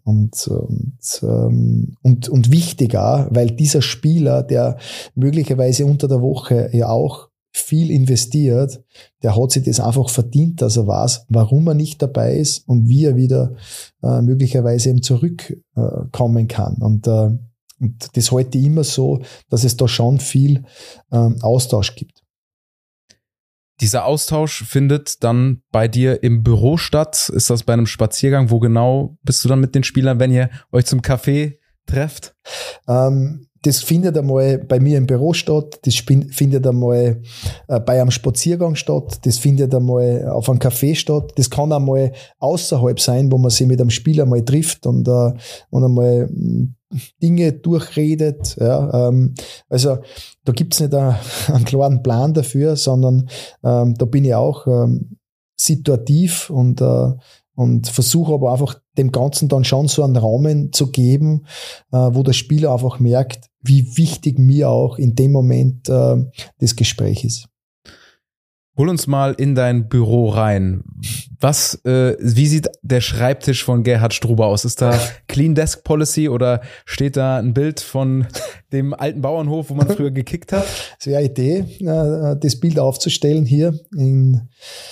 wichtig auch, weil dieser Spieler, der möglicherweise unter der Woche ja auch viel investiert, der hat sich das einfach verdient, dass er weiß, warum er nicht dabei ist und wie er wieder möglicherweise eben zurückkommen kann. Und das halte ich immer so, dass es da schon viel Austausch gibt. Dieser Austausch findet dann bei dir im Büro statt? Ist das bei einem Spaziergang? Wo genau bist du dann mit den Spielern, wenn ihr euch zum Kaffee trefft? das findet einmal bei mir im Büro statt, das findet einmal bei einem Spaziergang statt, das findet einmal auf einem Café statt, das kann einmal außerhalb sein, wo man sich mit einem Spieler mal trifft und einmal Dinge durchredet. Ja, also da gibt's nicht einen klaren Plan dafür, sondern da bin ich auch situativ und versuche aber einfach dem Ganzen dann schon so einen Rahmen zu geben, wo der Spieler einfach merkt, wie wichtig mir auch in dem Moment das Gespräch ist. Hol uns mal in dein Büro rein. Wie sieht der Schreibtisch von Gerhard Struber aus? Ist da Clean Desk Policy oder steht da ein Bild von dem alten Bauernhof, wo man früher gekickt hat? Es wäre eine Idee, das Bild aufzustellen hier im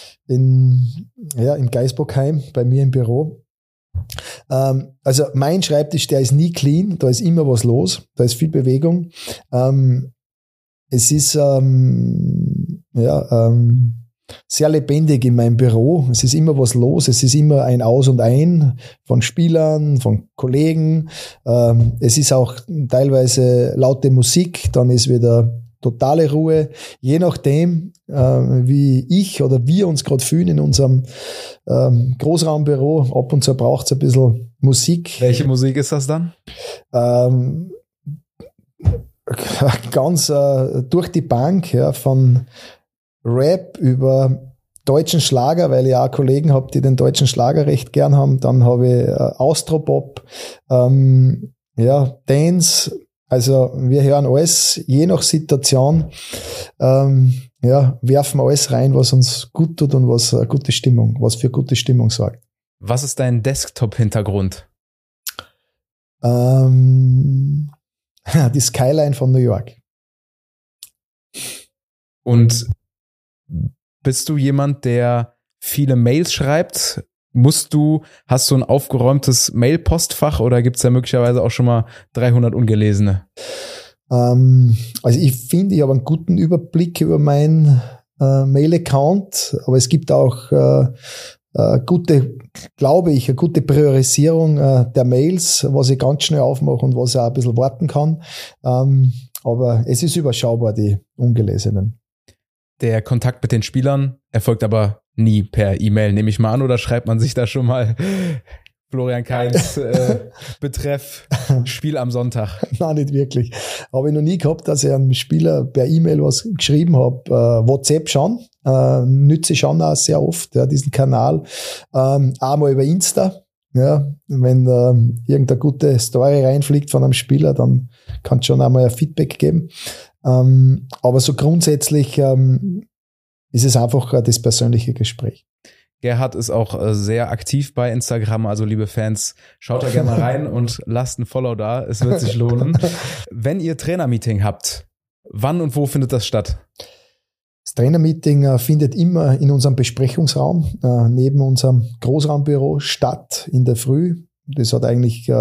Geisbockheim bei mir im Büro. Also mein Schreibtisch, der ist nie clean, da ist immer was los, da ist viel Bewegung. Es ist sehr lebendig in meinem Büro. Es ist immer was los. Es ist immer ein Aus und Ein von Spielern, von Kollegen. Es ist auch teilweise laute Musik. Dann ist wieder totale Ruhe. Je nachdem, wie ich oder wir uns gerade fühlen in unserem Großraumbüro. Ab und zu braucht es ein bisschen Musik. Welche Musik ist das dann? Ganz durch die Bank, ja, von Rap über deutschen Schlager, weil ich auch Kollegen habe, die den deutschen Schlager recht gern haben. Dann habe ich Austropop, Dance. Also wir hören alles, je nach Situation, werfen alles rein, was uns gut tut und was für gute Stimmung sorgt. Was ist dein Desktop-Hintergrund? Die Skyline von New York. Und bist du jemand, der viele Mails schreibt? Hast du ein aufgeräumtes Mail-Postfach oder gibt es da möglicherweise auch schon mal 300 ungelesene? Also ich finde, ich habe einen guten Überblick über meinen Mail-Account, aber es gibt auch eine gute Priorisierung der Mails, was ich ganz schnell aufmache und was ich auch ein bisschen warten kann. Aber es ist überschaubar, die ungelesenen. Der Kontakt mit den Spielern erfolgt aber nie per E-Mail, nehme ich mal an, oder schreibt man sich da schon mal Florian Kainz betreff Spiel am Sonntag? Nein, nicht wirklich. Habe ich noch nie gehabt, dass ich einem Spieler per E-Mail was geschrieben habe. WhatsApp schon, nütze ich schon auch sehr oft, ja, diesen Kanal. Auch mal über Insta. Ja, wenn irgendeine gute Story reinfliegt von einem Spieler, dann kann es schon einmal ein Feedback geben. Aber so grundsätzlich ist es einfach das persönliche Gespräch. Gerhard ist auch sehr aktiv bei Instagram, also liebe Fans, schaut da gerne mal rein und lasst ein Follow da, es wird sich lohnen. Wenn ihr Trainermeeting habt, wann und wo findet das statt? Das Trainermeeting findet immer in unserem Besprechungsraum neben unserem Großraumbüro statt in der Früh. Das hat eigentlich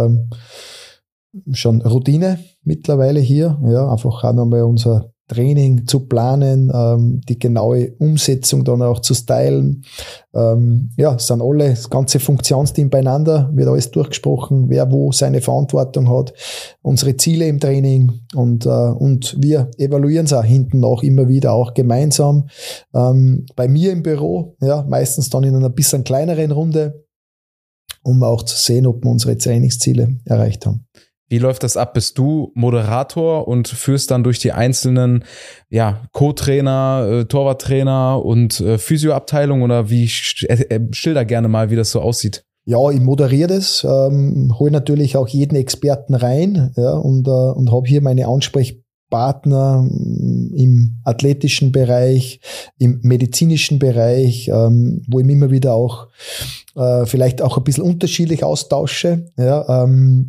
schon Routine mittlerweile hier. Ja, einfach auch nochmal unser Training zu planen, die genaue Umsetzung dann auch zu stylen. Sind alle, das ganze Funktionsteam beieinander, wird alles durchgesprochen, wer wo seine Verantwortung hat, unsere Ziele im Training und wir evaluieren es auch hinten noch immer wieder, auch gemeinsam. Bei mir im Büro, ja, meistens dann in einer bisschen kleineren Runde, um auch zu sehen, ob wir unsere Trainingsziele erreicht haben. Wie läuft das ab? Bist du Moderator und führst dann durch die einzelnen Co-Trainer, Torwarttrainer und Physioabteilung oder wie schilder gerne mal, wie das so aussieht? Ja, ich moderiere das, hole natürlich auch jeden Experten rein, ja, und habe hier meine Ansprechpartner im athletischen Bereich, im medizinischen Bereich, wo ich mich immer wieder auch vielleicht auch ein bisschen unterschiedlich austausche, ja,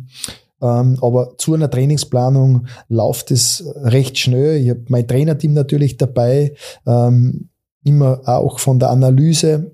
aber zu einer Trainingsplanung läuft es recht schnell. Ich habe mein Trainerteam natürlich dabei, immer auch von der Analyse,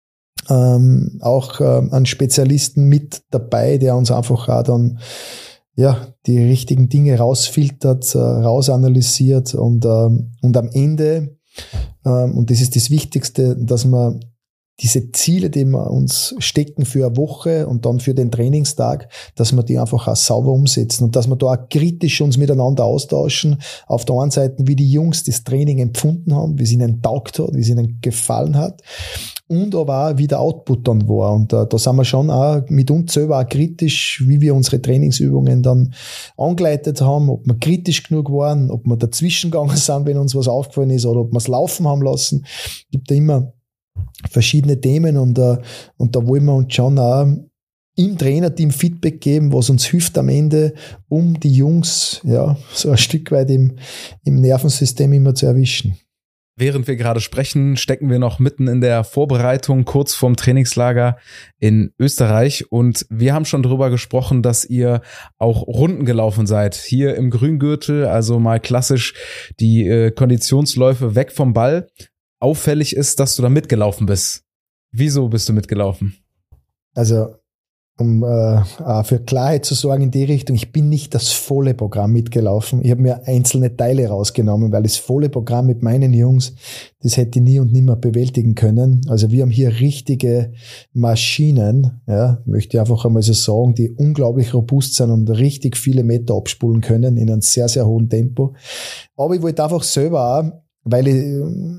auch einen Spezialisten mit dabei, der uns einfach auch dann die richtigen Dinge rausfiltert, rausanalysiert und am Ende, und das ist das Wichtigste, dass wir diese Ziele, die wir uns stecken für eine Woche und dann für den Trainingstag, dass wir die einfach auch sauber umsetzen und dass wir da auch kritisch uns miteinander austauschen. Auf der einen Seite, wie die Jungs das Training empfunden haben, wie es ihnen taugt hat, wie es ihnen gefallen hat und aber auch, wie der Output dann war. Und da sind wir schon auch mit uns selber auch kritisch, wie wir unsere Trainingsübungen dann angeleitet haben, ob wir kritisch genug waren, ob wir dazwischen gegangen sind, wenn uns was aufgefallen ist, oder ob wir es laufen haben lassen. Es gibt da immer verschiedene Themen und da wollen wir uns schon auch im Trainerteam Feedback geben, was uns hilft am Ende, um die Jungs ja so ein Stück weit im Nervensystem immer zu erwischen. Während wir gerade sprechen, stecken wir noch mitten in der Vorbereitung, kurz vorm Trainingslager in Österreich. Und wir haben schon drüber gesprochen, dass ihr auch Runden gelaufen seid. Hier im Grüngürtel, also mal klassisch die Konditionsläufe weg vom Ball. Auffällig ist, dass du da mitgelaufen bist. Wieso bist du mitgelaufen? Also, um für Klarheit zu sorgen in die Richtung, ich bin nicht das volle Programm mitgelaufen. Ich habe mir einzelne Teile rausgenommen, weil das volle Programm mit meinen Jungs, das hätte ich nie und nimmer bewältigen können. Also wir haben hier richtige Maschinen, ja, möchte ich einfach einmal so sagen, die unglaublich robust sind und richtig viele Meter abspulen können in einem sehr, sehr hohen Tempo. Aber ich wollte einfach selber auch, weil ich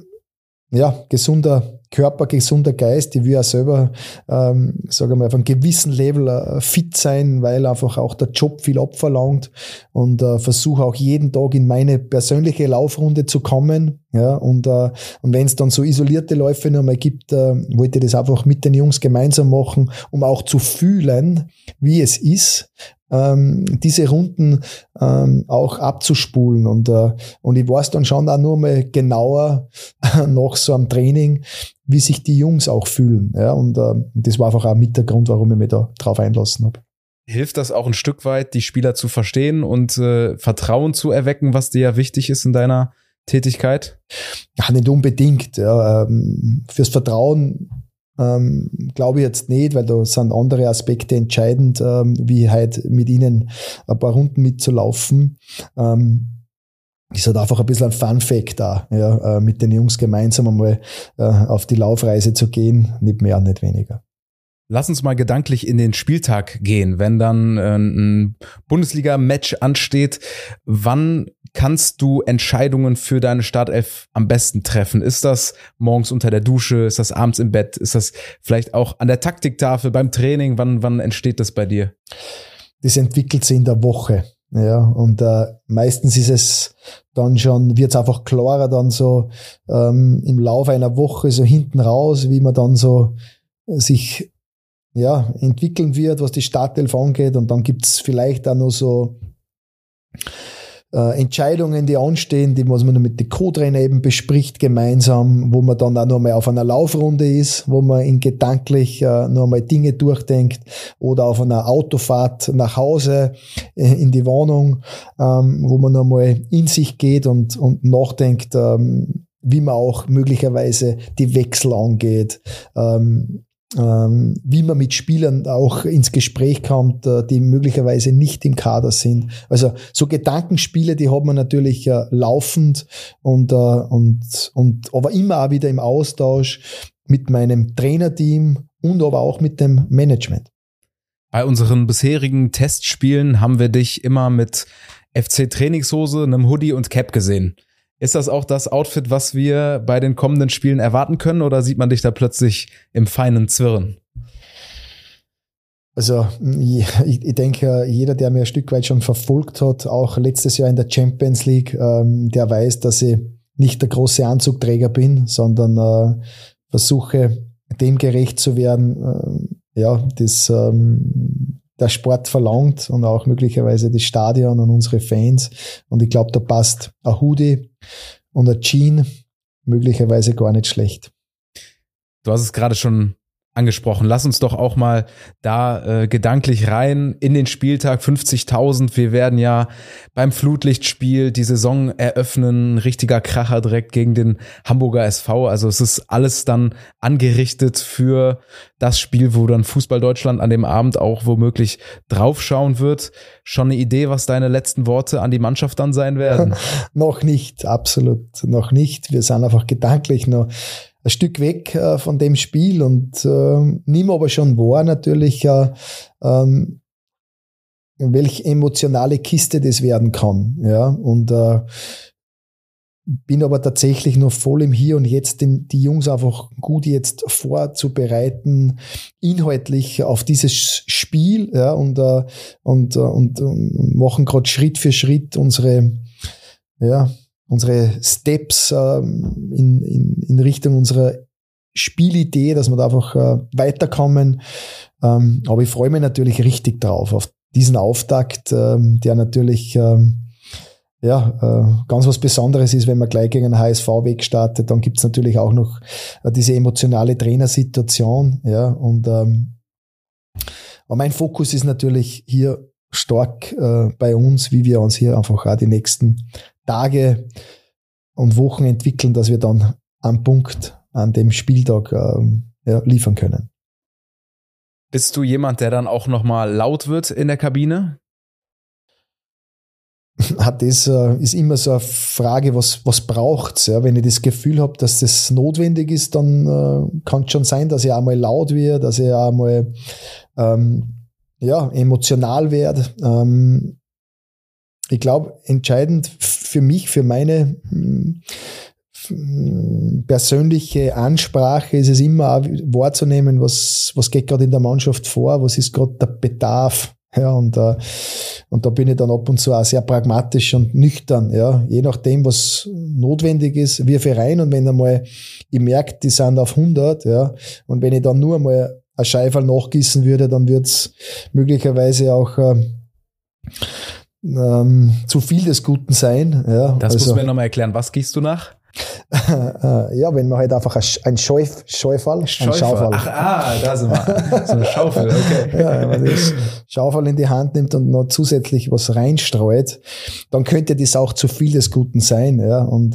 gesunder Körper, gesunder Geist, ich will auch selber, sage ich mal, auf einem gewissen Level fit sein, weil einfach auch der Job viel abverlangt und versuche auch jeden Tag in meine persönliche Laufrunde zu kommen. Ja, und wenn es dann so isolierte Läufe noch mal gibt, wollte ich das einfach mit den Jungs gemeinsam machen, um auch zu fühlen, wie es ist, diese Runden auch abzuspulen und ich weiß dann schon auch nur mal genauer nach so einem Training, wie sich die Jungs auch fühlen, ja, und das war einfach auch mit der Grund, warum ich mich da drauf einlassen habe. Hilft das auch ein Stück weit, die Spieler zu verstehen und Vertrauen zu erwecken, was dir ja wichtig ist in deiner Tätigkeit? Ja, nicht unbedingt, ja, fürs Vertrauen glaube ich jetzt nicht, weil da sind andere Aspekte entscheidend, wie halt mit ihnen ein paar Runden mitzulaufen. Ist halt einfach ein bisschen ein Fun-Fact da, ja, mit den Jungs gemeinsam einmal auf die Laufreise zu gehen, nicht mehr, nicht weniger. Lass uns mal gedanklich in den Spieltag gehen, wenn dann ein Bundesliga-Match ansteht. Wann kannst du Entscheidungen für deine Startelf am besten treffen? Ist das morgens unter der Dusche? Ist das abends im Bett? Ist das vielleicht auch an der Taktiktafel beim Training? Wann entsteht das bei dir? Das entwickelt sich in der Woche. Ja, und meistens ist es dann schon, wird es einfach klarer dann so im Laufe einer Woche so hinten raus, wie man dann so sich entwickeln wird, was die Startelf angeht, und dann gibt's vielleicht auch noch so Entscheidungen, die anstehen, die was man mit den Co-Trainer eben bespricht gemeinsam, wo man dann auch noch mal auf einer Laufrunde ist, wo man in gedanklich noch mal Dinge durchdenkt, oder auf einer Autofahrt nach Hause in die Wohnung, wo man noch mal in sich geht und nachdenkt, wie man auch möglicherweise die Wechsel angeht, wie man mit Spielern auch ins Gespräch kommt, die möglicherweise nicht im Kader sind. Also so Gedankenspiele, die hat man natürlich laufend und aber immer auch wieder im Austausch mit meinem Trainerteam und aber auch mit dem Management. Bei unseren bisherigen Testspielen haben wir dich immer mit FC-Trainingshose, einem Hoodie und Cap gesehen. Ist das auch das Outfit, was wir bei den kommenden Spielen erwarten können, oder sieht man dich da plötzlich im feinen Zwirren? Also ich denke, jeder, der mir ein Stück weit schon verfolgt hat, auch letztes Jahr in der Champions League, der weiß, dass ich nicht der große Anzugträger bin, sondern versuche, dem gerecht zu werden, das der Sport verlangt und auch möglicherweise das Stadion und unsere Fans. Und ich glaube, da passt ein Hoodie und ein Jean möglicherweise gar nicht schlecht. Du hast es gerade schon angesprochen. Lass uns doch auch mal da gedanklich rein in den Spieltag. 50.000. Wir werden ja beim Flutlichtspiel die Saison eröffnen. Richtiger Kracher direkt gegen den Hamburger SV. Also es ist alles dann angerichtet für das Spiel, wo dann Fußball Deutschland an dem Abend auch womöglich draufschauen wird. Schon eine Idee, was deine letzten Worte an die Mannschaft dann sein werden? Noch nicht, absolut noch nicht. Wir sind einfach gedanklich noch. ein Stück weg von dem Spiel und nimm aber schon wahr natürlich, welche emotionale Kiste das werden kann. Ja, und bin aber tatsächlich noch voll im Hier und Jetzt, die Jungs einfach gut jetzt vorzubereiten, inhaltlich auf dieses Spiel, ja, und machen gerade Schritt für Schritt unsere Steps in Richtung unserer Spielidee, dass wir da einfach weiterkommen. Aber ich freue mich natürlich richtig drauf, auf diesen Auftakt, der natürlich ganz was Besonderes ist, wenn man gleich gegen den HSV wegstartet. Dann gibt's natürlich auch noch diese emotionale Trainersituation. Ja, und aber mein Fokus ist natürlich hier stark bei uns, wie wir uns hier einfach auch die nächsten Tage und Wochen entwickeln, dass wir dann am Punkt an dem Spieltag liefern können. Bist du jemand, der dann auch nochmal laut wird in der Kabine? Das ist immer so eine Frage, was braucht's? Ja? Wenn ich das Gefühl habe, dass das notwendig ist, dann kann es schon sein, dass ich einmal laut werde, dass ich einmal emotional werde. Ich glaube, entscheidend für mich, für meine persönliche Ansprache ist es immer auch wahrzunehmen, was geht gerade in der Mannschaft vor, was ist gerade der Bedarf. Ja, und da bin ich dann ab und zu auch sehr pragmatisch und nüchtern, ja, je nachdem, was notwendig ist, wir Verein, und wenn einmal ich merke, die sind auf 100, ja, und wenn ich dann nur einmal ein Scheiferl nachgießen würde, dann wird's möglicherweise auch zu viel des Guten sein. Ja. Das muss mir nochmal erklären, was gießt du nach? Ja, wenn man halt einfach ein Schaufel. Da sind wir. So eine Schaufel, okay. Ja, wenn man das Schaufel in die Hand nimmt und noch zusätzlich was reinstreut, dann könnte das auch zu viel des Guten sein, ja, und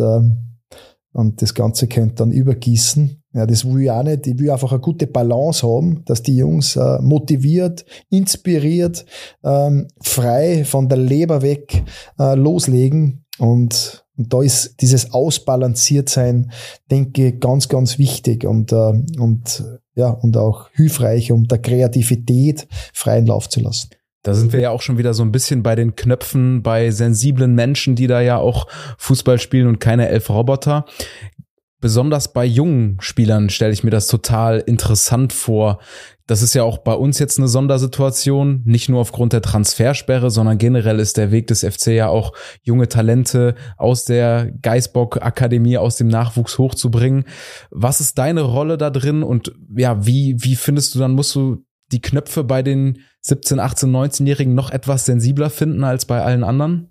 das Ganze könnte dann übergießen. Ja, das will ich auch nicht. Ich will einfach eine gute Balance haben, dass die Jungs motiviert, inspiriert, frei von der Leber weg loslegen, und da ist dieses Ausbalanciertsein, denke ich, ganz, ganz wichtig und auch hilfreich, um der Kreativität freien Lauf zu lassen. Da sind wir ja auch schon wieder so ein bisschen bei den Knöpfen, bei sensiblen Menschen, die da ja auch Fußball spielen und keine 11 Roboter. Besonders bei jungen Spielern stelle ich mir das total interessant vor. Das ist ja auch bei uns jetzt eine Sondersituation, nicht nur aufgrund der Transfersperre, sondern generell ist der Weg des FC ja auch, junge Talente aus der Geisbock-Akademie, aus dem Nachwuchs hochzubringen. Was ist deine Rolle da drin und ja, wie findest du dann, musst du die Knöpfe bei den 17, 18, 19-Jährigen noch etwas sensibler finden als bei allen anderen?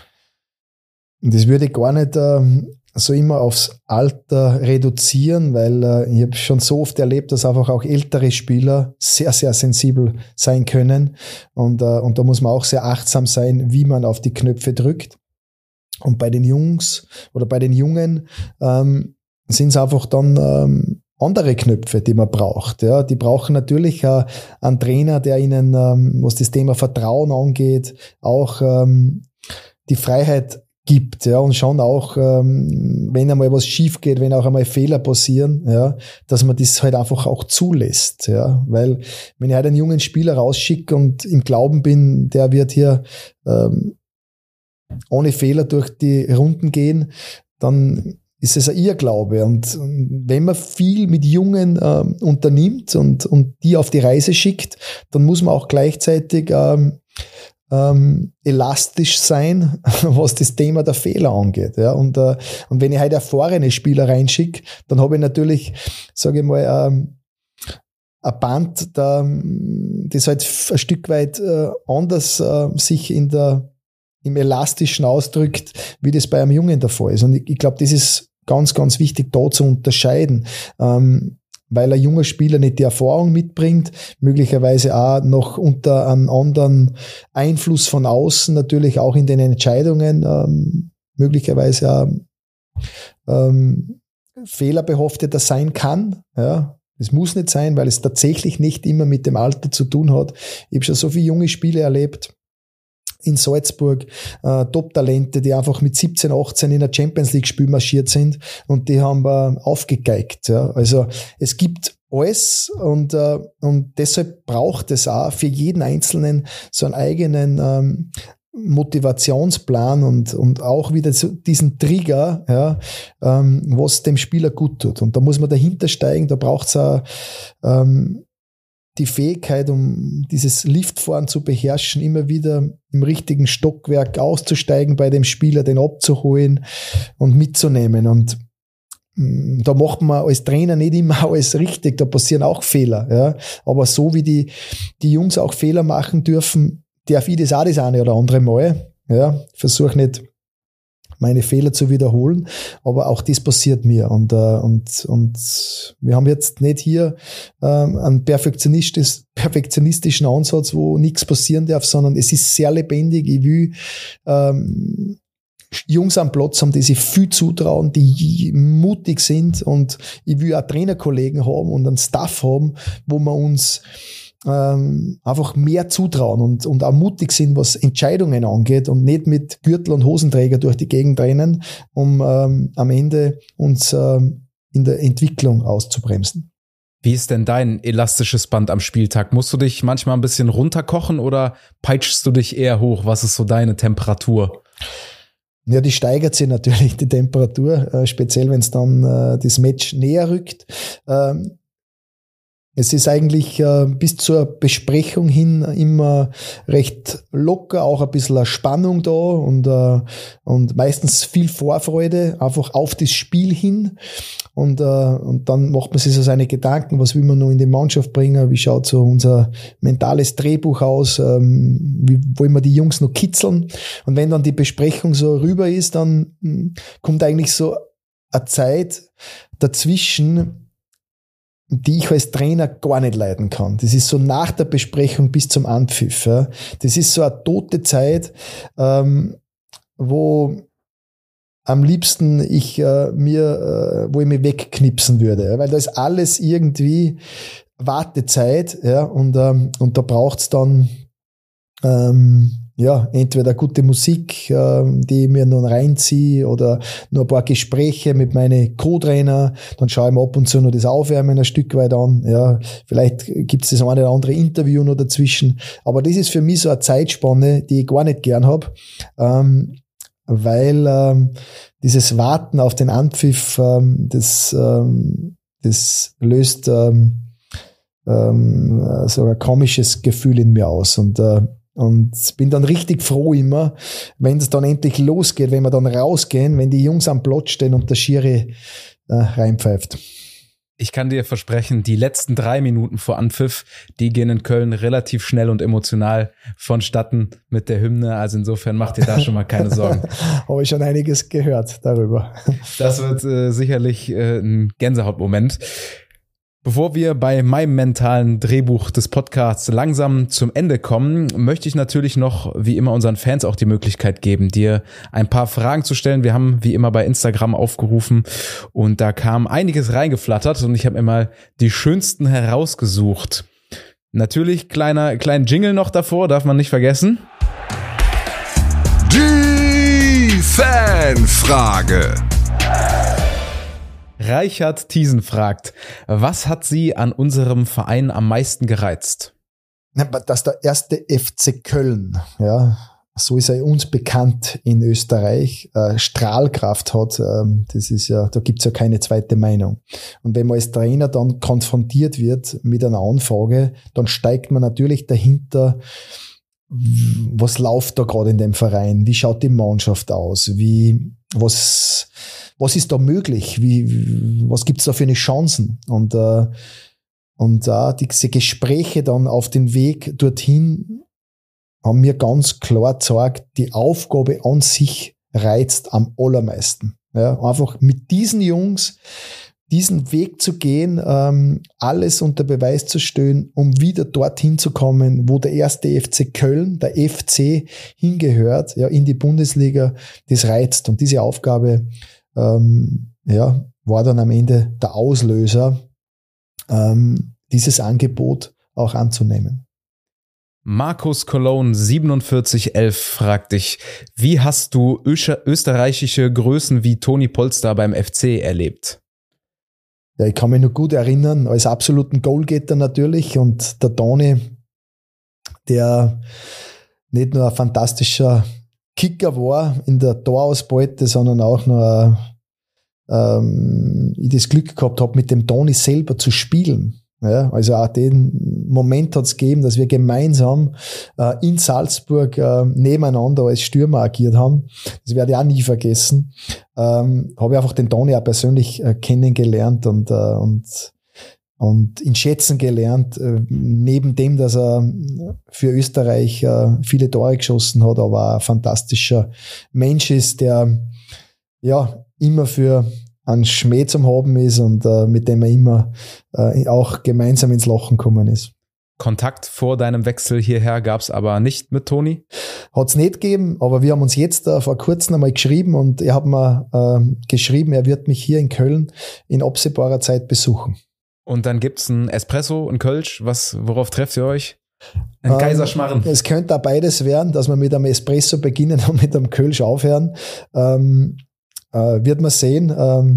Das würde ich gar nicht so immer aufs Alter reduzieren, weil ich habe schon so oft erlebt, dass einfach auch ältere Spieler sehr, sehr sensibel sein können, und da muss man auch sehr achtsam sein, wie man auf die Knöpfe drückt. Und bei den Jungs oder bei den Jungen sind es einfach dann andere Knöpfe, die man braucht. Ja, die brauchen natürlich einen Trainer, der ihnen, was das Thema Vertrauen angeht, auch die Freiheit gibt, ja, und schon auch, wenn einmal was schief geht, wenn auch einmal Fehler passieren, ja, dass man das halt einfach auch zulässt, ja, weil wenn ich halt einen jungen Spieler rausschicke und im Glauben bin, der wird hier ohne Fehler durch die Runden gehen, dann ist es ein Irrglaube, und wenn man viel mit Jungen unternimmt und die auf die Reise schickt, dann muss man auch gleichzeitig elastisch sein, was das Thema der Fehler angeht. Ja, und wenn ich halt erfahrene Spieler reinschicke, dann habe ich natürlich, sage ich mal, ein Band, das halt ein Stück weit anders sich im Elastischen ausdrückt, wie das bei einem Jungen der Fall ist. Und ich glaube, das ist ganz, ganz wichtig, da zu unterscheiden. Weil ein junger Spieler nicht die Erfahrung mitbringt, möglicherweise auch noch unter einem anderen Einfluss von außen, natürlich auch in den Entscheidungen möglicherweise auch fehlerbehafteter sein kann. Ja, es muss nicht sein, weil es tatsächlich nicht immer mit dem Alter zu tun hat. Ich habe schon so viele junge Spiele erlebt in Salzburg Top-Talente, die einfach mit 17, 18 in der Champions-League-Spiel marschiert sind und die haben wir aufgegeigt. Ja. Also es gibt alles und deshalb braucht es auch für jeden Einzelnen so einen eigenen Motivationsplan und auch wieder so diesen Trigger, ja, was dem Spieler gut tut. Und da muss man dahinter steigen, da braucht es auch die Fähigkeit, um dieses Liftfahren zu beherrschen, immer wieder im richtigen Stockwerk auszusteigen bei dem Spieler, den abzuholen und mitzunehmen. Und da macht man als Trainer nicht immer alles richtig, da passieren auch Fehler. Ja. Aber so wie die Jungs auch Fehler machen dürfen, darf ich das auch das eine oder andere Mal. Ja. Versuche nicht, meine Fehler zu wiederholen, aber auch das passiert mir. Und wir haben jetzt nicht hier einen perfektionistischen Ansatz, wo nichts passieren darf, sondern es ist sehr lebendig. Ich will Jungs am Platz haben, die sich viel zutrauen, die mutig sind, und ich will auch Trainerkollegen haben und einen Staff haben, wo wir uns einfach mehr zutrauen und auch mutig sind, was Entscheidungen angeht, und nicht mit Gürtel und Hosenträger durch die Gegend rennen, um am Ende uns in der Entwicklung auszubremsen. Wie ist denn dein elastisches Band am Spieltag? Musst du dich manchmal ein bisschen runterkochen oder peitschst du dich eher hoch? Was ist so deine Temperatur? Ja, die steigert sich natürlich, die Temperatur, speziell wenn es dann das Match näher rückt. Es ist eigentlich bis zur Besprechung hin immer recht locker, auch ein bisschen eine Spannung da und meistens viel Vorfreude, einfach auf das Spiel hin. Und dann macht man sich so seine Gedanken, was will man noch in die Mannschaft bringen, wie schaut so unser mentales Drehbuch aus, wie wollen wir die Jungs noch kitzeln. Und wenn dann die Besprechung so rüber ist, dann kommt eigentlich so eine Zeit dazwischen, die ich als Trainer gar nicht leiden kann. Das ist so nach der Besprechung bis zum Anpfiff. Ja. Das ist so eine tote Zeit, wo am liebsten wo ich mich wegknipsen würde. Weil da ist alles irgendwie Wartezeit, ja, und da braucht's dann entweder gute Musik, die ich mir nun reinziehe, oder nur ein paar Gespräche mit meinen Co-Trainer. Dann schaue ich mir ab und zu noch das Aufwärmen ein Stück weit an. Ja, vielleicht gibt es das eine oder andere Interview noch dazwischen. Aber das ist für mich so eine Zeitspanne, die ich gar nicht gern habe, weil dieses Warten auf den Anpfiff, das löst so ein komisches Gefühl in mir aus. Und bin dann richtig froh immer, wenn es dann endlich losgeht, wenn wir dann rausgehen, wenn die Jungs am Platz stehen und der Schiri reinpfeift. Ich kann dir versprechen, die letzten 3 Minuten vor Anpfiff, die gehen in Köln relativ schnell und emotional vonstatten mit der Hymne. Also insofern mach dir da schon mal keine Sorgen. Habe ich schon einiges gehört darüber. Das wird sicherlich ein Gänsehautmoment. Bevor wir bei meinem mentalen Drehbuch des Podcasts langsam zum Ende kommen, möchte ich natürlich noch, wie immer, unseren Fans auch die Möglichkeit geben, dir ein paar Fragen zu stellen. Wir haben, wie immer, bei Instagram aufgerufen und da kam einiges reingeflattert und ich habe mir mal die schönsten herausgesucht. Natürlich kleinen Jingle noch davor, darf man nicht vergessen. Die Fanfrage. Reichard Thiesen fragt, was hat Sie an unserem Verein am meisten gereizt? Dass der erste FC Köln, ja, so ist er uns bekannt in Österreich, Strahlkraft hat, das ist ja, da gibt's ja keine zweite Meinung. Und wenn man als Trainer dann konfrontiert wird mit einer Anfrage, dann steigt man natürlich dahinter, was läuft da gerade in dem Verein, wie schaut die Mannschaft aus, was ist da möglich? Was gibt's da für eine Chancen? Und diese Gespräche dann auf den Weg dorthin haben mir ganz klar gezeigt, die Aufgabe an sich reizt am allermeisten. Ja, einfach mit diesen Jungs diesen Weg zu gehen, alles unter Beweis zu stellen, um wieder dorthin zu kommen, wo der erste FC Köln, der FC, hingehört, ja, in die Bundesliga, das reizt. Und diese Aufgabe war dann am Ende der Auslöser, dieses Angebot auch anzunehmen. Markus Cologne 4711 fragt dich, wie hast du österreichische Größen wie Toni Polster beim FC erlebt? Ja, ich kann mich noch gut erinnern, als absoluten Goalgetter natürlich, und der Toni, der nicht nur ein fantastischer Kicker war in der Torausbeute, sondern auch noch ich das Glück gehabt habe, mit dem Toni selber zu spielen. Ja, also auch den Moment hat es gegeben, dass wir gemeinsam in Salzburg nebeneinander als Stürmer agiert haben. Das werde ich auch nie vergessen. Habe ich einfach den Toni auch persönlich kennengelernt und ihn schätzen gelernt, neben dem, dass er für Österreich viele Tore geschossen hat, aber ein fantastischer Mensch ist, der ja immer für einen Schmäh zum Haben ist und mit dem er immer auch gemeinsam ins Lachen gekommen ist. Kontakt vor deinem Wechsel hierher gab es aber nicht mit Toni? Hat es nicht gegeben, aber wir haben uns jetzt vor kurzem einmal geschrieben und er hat mir geschrieben, er wird mich hier in Köln in absehbarer Zeit besuchen. Und dann gibt's ein Espresso, ein Kölsch, worauf trefft ihr euch? Ein Kaiserschmarren. Es könnte auch beides werden, dass wir mit einem Espresso beginnen und mit einem Kölsch aufhören. Wird man sehen,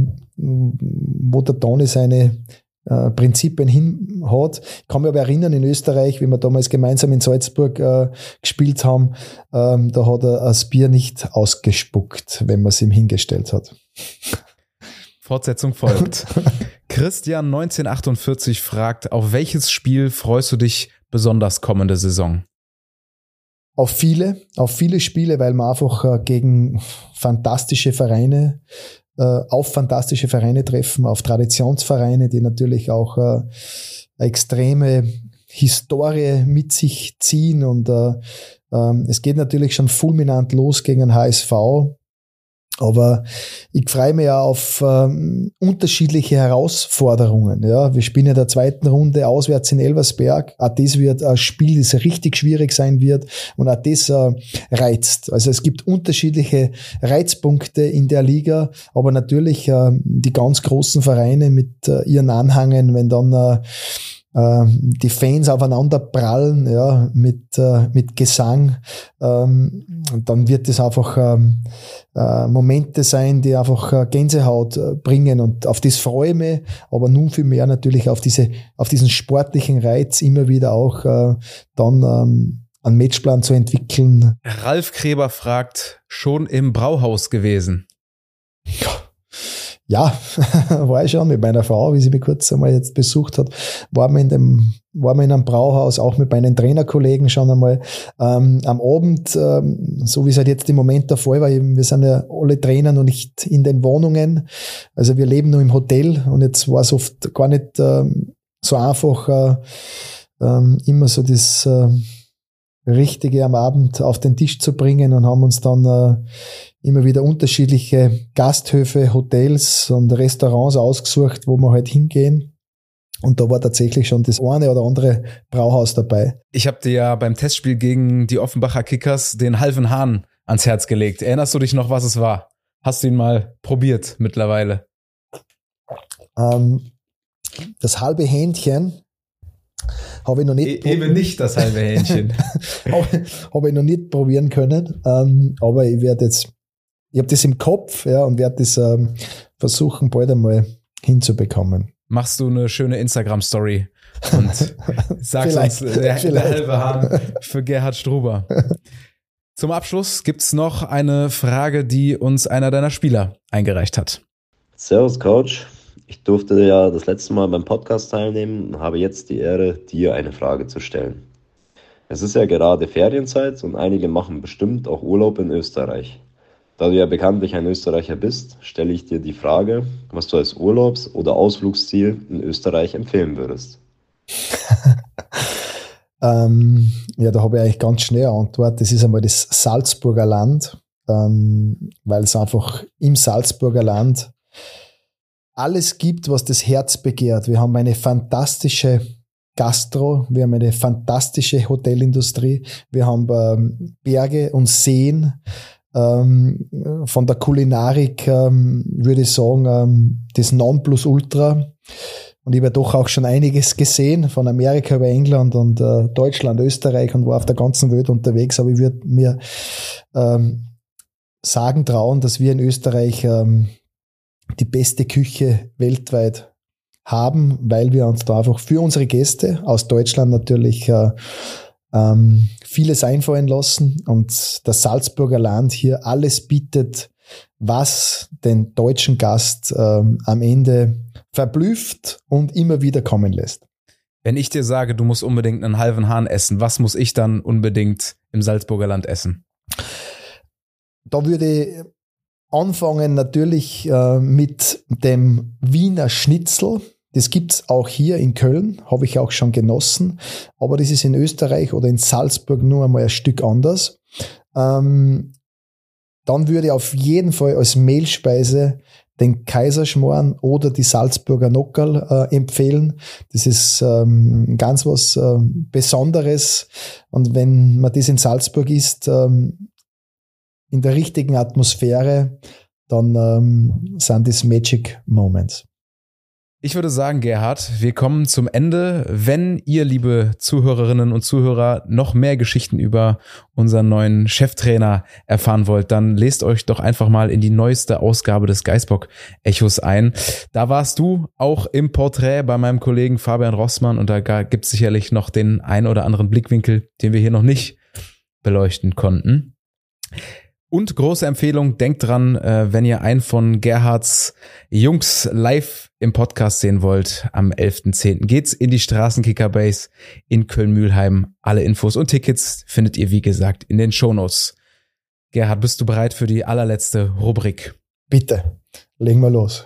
wo der Toni seine Prinzipien hin hat. Ich kann mich aber erinnern, in Österreich, wie wir damals gemeinsam in Salzburg gespielt haben, da hat er das Bier nicht ausgespuckt, wenn man es ihm hingestellt hat. Fortsetzung folgt. Christian 1948 fragt, auf welches Spiel freust du dich besonders kommende Saison? Auf viele Spiele, weil man einfach gegen fantastische Vereine, auf fantastische Vereine treffen, auf Traditionsvereine, die natürlich auch eine extreme Historie mit sich ziehen, und es geht natürlich schon fulminant los gegen den HSV. Aber ich freue mich ja auf unterschiedliche Herausforderungen. Ja, wir spielen in der zweiten Runde auswärts in Elversberg. Auch das wird ein Spiel, das richtig schwierig sein wird. Und auch das reizt. Also es gibt unterschiedliche Reizpunkte in der Liga. Aber natürlich die ganz großen Vereine mit ihren Anhängen, wenn dann die Fans aufeinander prallen, ja, mit Gesang, dann wird es einfach Momente sein, die einfach Gänsehaut bringen, und auf das freue ich mich, aber nun viel mehr natürlich auf diesen sportlichen Reiz, immer wieder auch dann einen Matchplan zu entwickeln. Ralf Kreber fragt, schon im Brauhaus gewesen? Ja, war ich schon mit meiner Frau, wie sie mich kurz einmal jetzt besucht hat, war man in einem Brauhaus, auch mit meinen Trainerkollegen schon einmal. Am Abend, so wie es halt jetzt im Moment der Fall war, wir sind ja alle Trainer noch nicht in den Wohnungen, also wir leben nur im Hotel, und jetzt war es oft gar nicht so einfach, immer so das Richtige am Abend auf den Tisch zu bringen, und haben uns dann immer wieder unterschiedliche Gasthöfe, Hotels und Restaurants ausgesucht, wo wir halt hingehen. Und da war tatsächlich schon das eine oder andere Brauhaus dabei. Ich habe dir ja beim Testspiel gegen die Offenbacher Kickers den halben Hahn ans Herz gelegt. Erinnerst du dich noch, was es war? Hast du ihn mal probiert mittlerweile? Das halbe Hähnchen habe ich noch nicht eben nicht das halbe Hähnchen. habe ich noch nicht probieren können, aber ich habe das im Kopf, ja, und werde das versuchen, bald einmal hinzubekommen. Machst du eine schöne Instagram-Story und sagst uns der halbe Hahn für Gerhard Struber. Zum Abschluss gibt's noch eine Frage, die uns einer deiner Spieler eingereicht hat. Servus Coach, ich durfte ja das letzte Mal beim Podcast teilnehmen und habe jetzt die Ehre, dir eine Frage zu stellen. Es ist ja gerade Ferienzeit und einige machen bestimmt auch Urlaub in Österreich. Da du ja bekanntlich ein Österreicher bist, stelle ich dir die Frage, was du als Urlaubs- oder Ausflugsziel in Österreich empfehlen würdest. Ja, da habe ich eigentlich ganz schnell eine Antwort. Das ist einmal das Salzburger Land, weil es einfach im Salzburger Land alles gibt, was das Herz begehrt. Wir haben eine fantastische Gastro, wir haben eine fantastische Hotelindustrie, wir haben Berge und Seen. Von der Kulinarik würde ich sagen, das Nonplusultra. Und ich habe doch auch schon einiges gesehen, von Amerika über England und Deutschland, Österreich und war auf der ganzen Welt unterwegs. Aber ich würde mir sagen trauen, dass wir in Österreich die beste Küche weltweit haben, weil wir uns da einfach für unsere Gäste aus Deutschland natürlich vieles einfallen lassen und das Salzburger Land hier alles bietet, was den deutschen Gast am Ende verblüfft und immer wieder kommen lässt. Wenn ich dir sage, du musst unbedingt einen halben Hahn essen, was muss ich dann unbedingt im Salzburger Land essen? Da würde ich anfangen natürlich mit dem Wiener Schnitzel. Das gibt's auch hier in Köln, habe ich auch schon genossen. Aber das ist in Österreich oder in Salzburg nur einmal ein Stück anders. Dann würde ich auf jeden Fall als Mehlspeise den Kaiserschmarrn oder die Salzburger Nockerl empfehlen. Das ist ganz was Besonderes. Und wenn man das in Salzburg isst, in der richtigen Atmosphäre, dann sind das Magic Moments. Ich würde sagen, Gerhard, wir kommen zum Ende. Wenn ihr, liebe Zuhörerinnen und Zuhörer, noch mehr Geschichten über unseren neuen Cheftrainer erfahren wollt, dann lest euch doch einfach mal in die neueste Ausgabe des Geisbock-Echos ein. Da warst du auch im Porträt bei meinem Kollegen Fabian Rossmann und da gibt es sicherlich noch den ein oder anderen Blickwinkel, den wir hier noch nicht beleuchten konnten. Und große Empfehlung, denkt dran, wenn ihr einen von Gerhards Jungs live im Podcast sehen wollt, am 11.10. geht's in die Straßenkicker-Base in Köln-Mühlheim. Alle Infos und Tickets findet ihr, wie gesagt, in den Shownotes. Gerhard, bist du bereit für die allerletzte Rubrik? Bitte, legen wir los.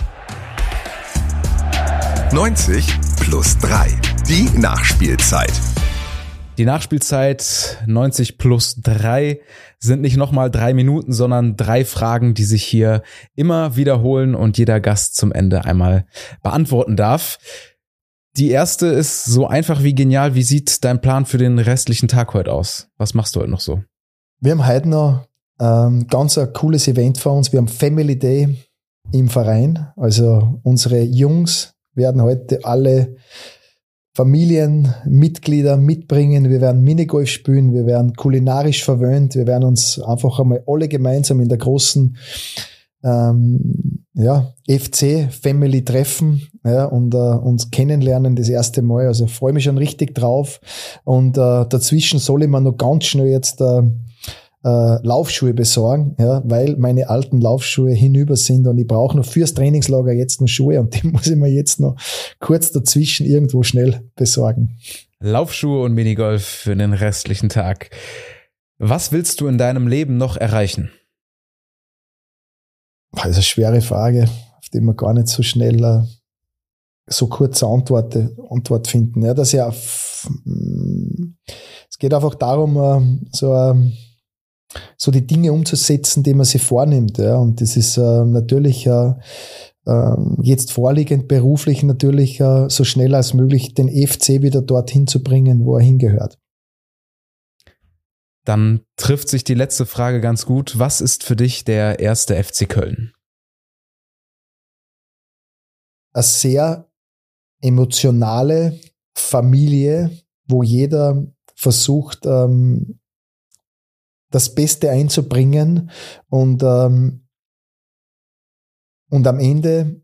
90 plus 3, die Nachspielzeit. Die Nachspielzeit 90 plus 3 sind nicht nochmal 3 Minuten, sondern 3 Fragen, die sich hier immer wiederholen und jeder Gast zum Ende einmal beantworten darf. Die erste ist so einfach wie genial. Wie sieht dein Plan für den restlichen Tag heute aus? Was machst du heute noch so? Wir haben heute noch ganz ein cooles Event vor uns. Wir haben Family Day im Verein. Also unsere Jungs werden heute alle Familienmitglieder mitbringen, wir werden Minigolf spielen, wir werden kulinarisch verwöhnt, wir werden uns einfach einmal alle gemeinsam in der großen FC-Family treffen und uns kennenlernen das erste Mal. Also freue mich schon richtig drauf und dazwischen soll ich mir noch ganz schnell jetzt Laufschuhe besorgen, weil meine alten Laufschuhe hinüber sind und ich brauche noch fürs Trainingslager jetzt noch Schuhe und die muss ich mir jetzt noch kurz dazwischen irgendwo schnell besorgen. Laufschuhe und Minigolf für den restlichen Tag. Was willst du in deinem Leben noch erreichen? Das ist eine schwere Frage, auf die man gar nicht so schnell so kurze Antwort finden. Ja, es geht einfach darum, so die Dinge umzusetzen, die man sich vornimmt. Ja. Und das ist natürlich jetzt vorliegend beruflich natürlich so schnell als möglich den FC wieder dorthin zu bringen, wo er hingehört. Dann trifft sich die letzte Frage ganz gut. Was ist für dich der erste FC Köln? Eine sehr emotionale Familie, wo jeder versucht, das Beste einzubringen und am Ende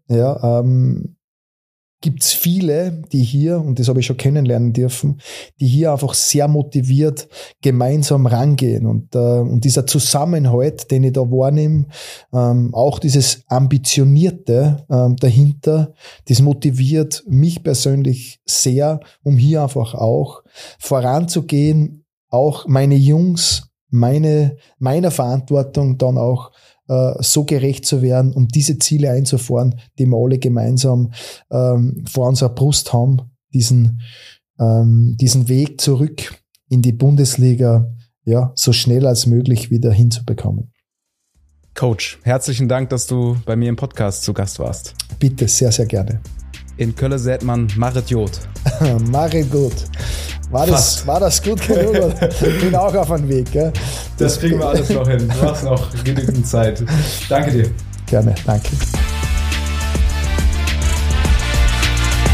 gibt's viele, die hier, und das habe ich schon kennenlernen dürfen, die hier einfach sehr motiviert gemeinsam rangehen und dieser Zusammenhalt, den ich da wahrnehme, auch dieses Ambitionierte dahinter, das motiviert mich persönlich sehr, um hier einfach auch voranzugehen, auch meine Jungs meiner Verantwortung dann auch so gerecht zu werden, um diese Ziele einzufahren, die wir alle gemeinsam vor unserer Brust haben, diesen Weg zurück in die Bundesliga so schnell als möglich wieder hinzubekommen. Coach, herzlichen Dank, dass du bei mir im Podcast zu Gast warst. Bitte, sehr, sehr gerne. In Köln sagt man Marit Jod. Marit gut. War das gut genug? Ich bin auch auf dem Weg. Gell? Das kriegen wir alles noch hin. Du hast noch genügend Zeit. Danke dir. Gerne, danke.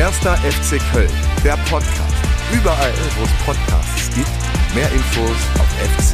Erster FC Köln, der Podcast. Überall, wo es Podcasts gibt. Mehr Infos auf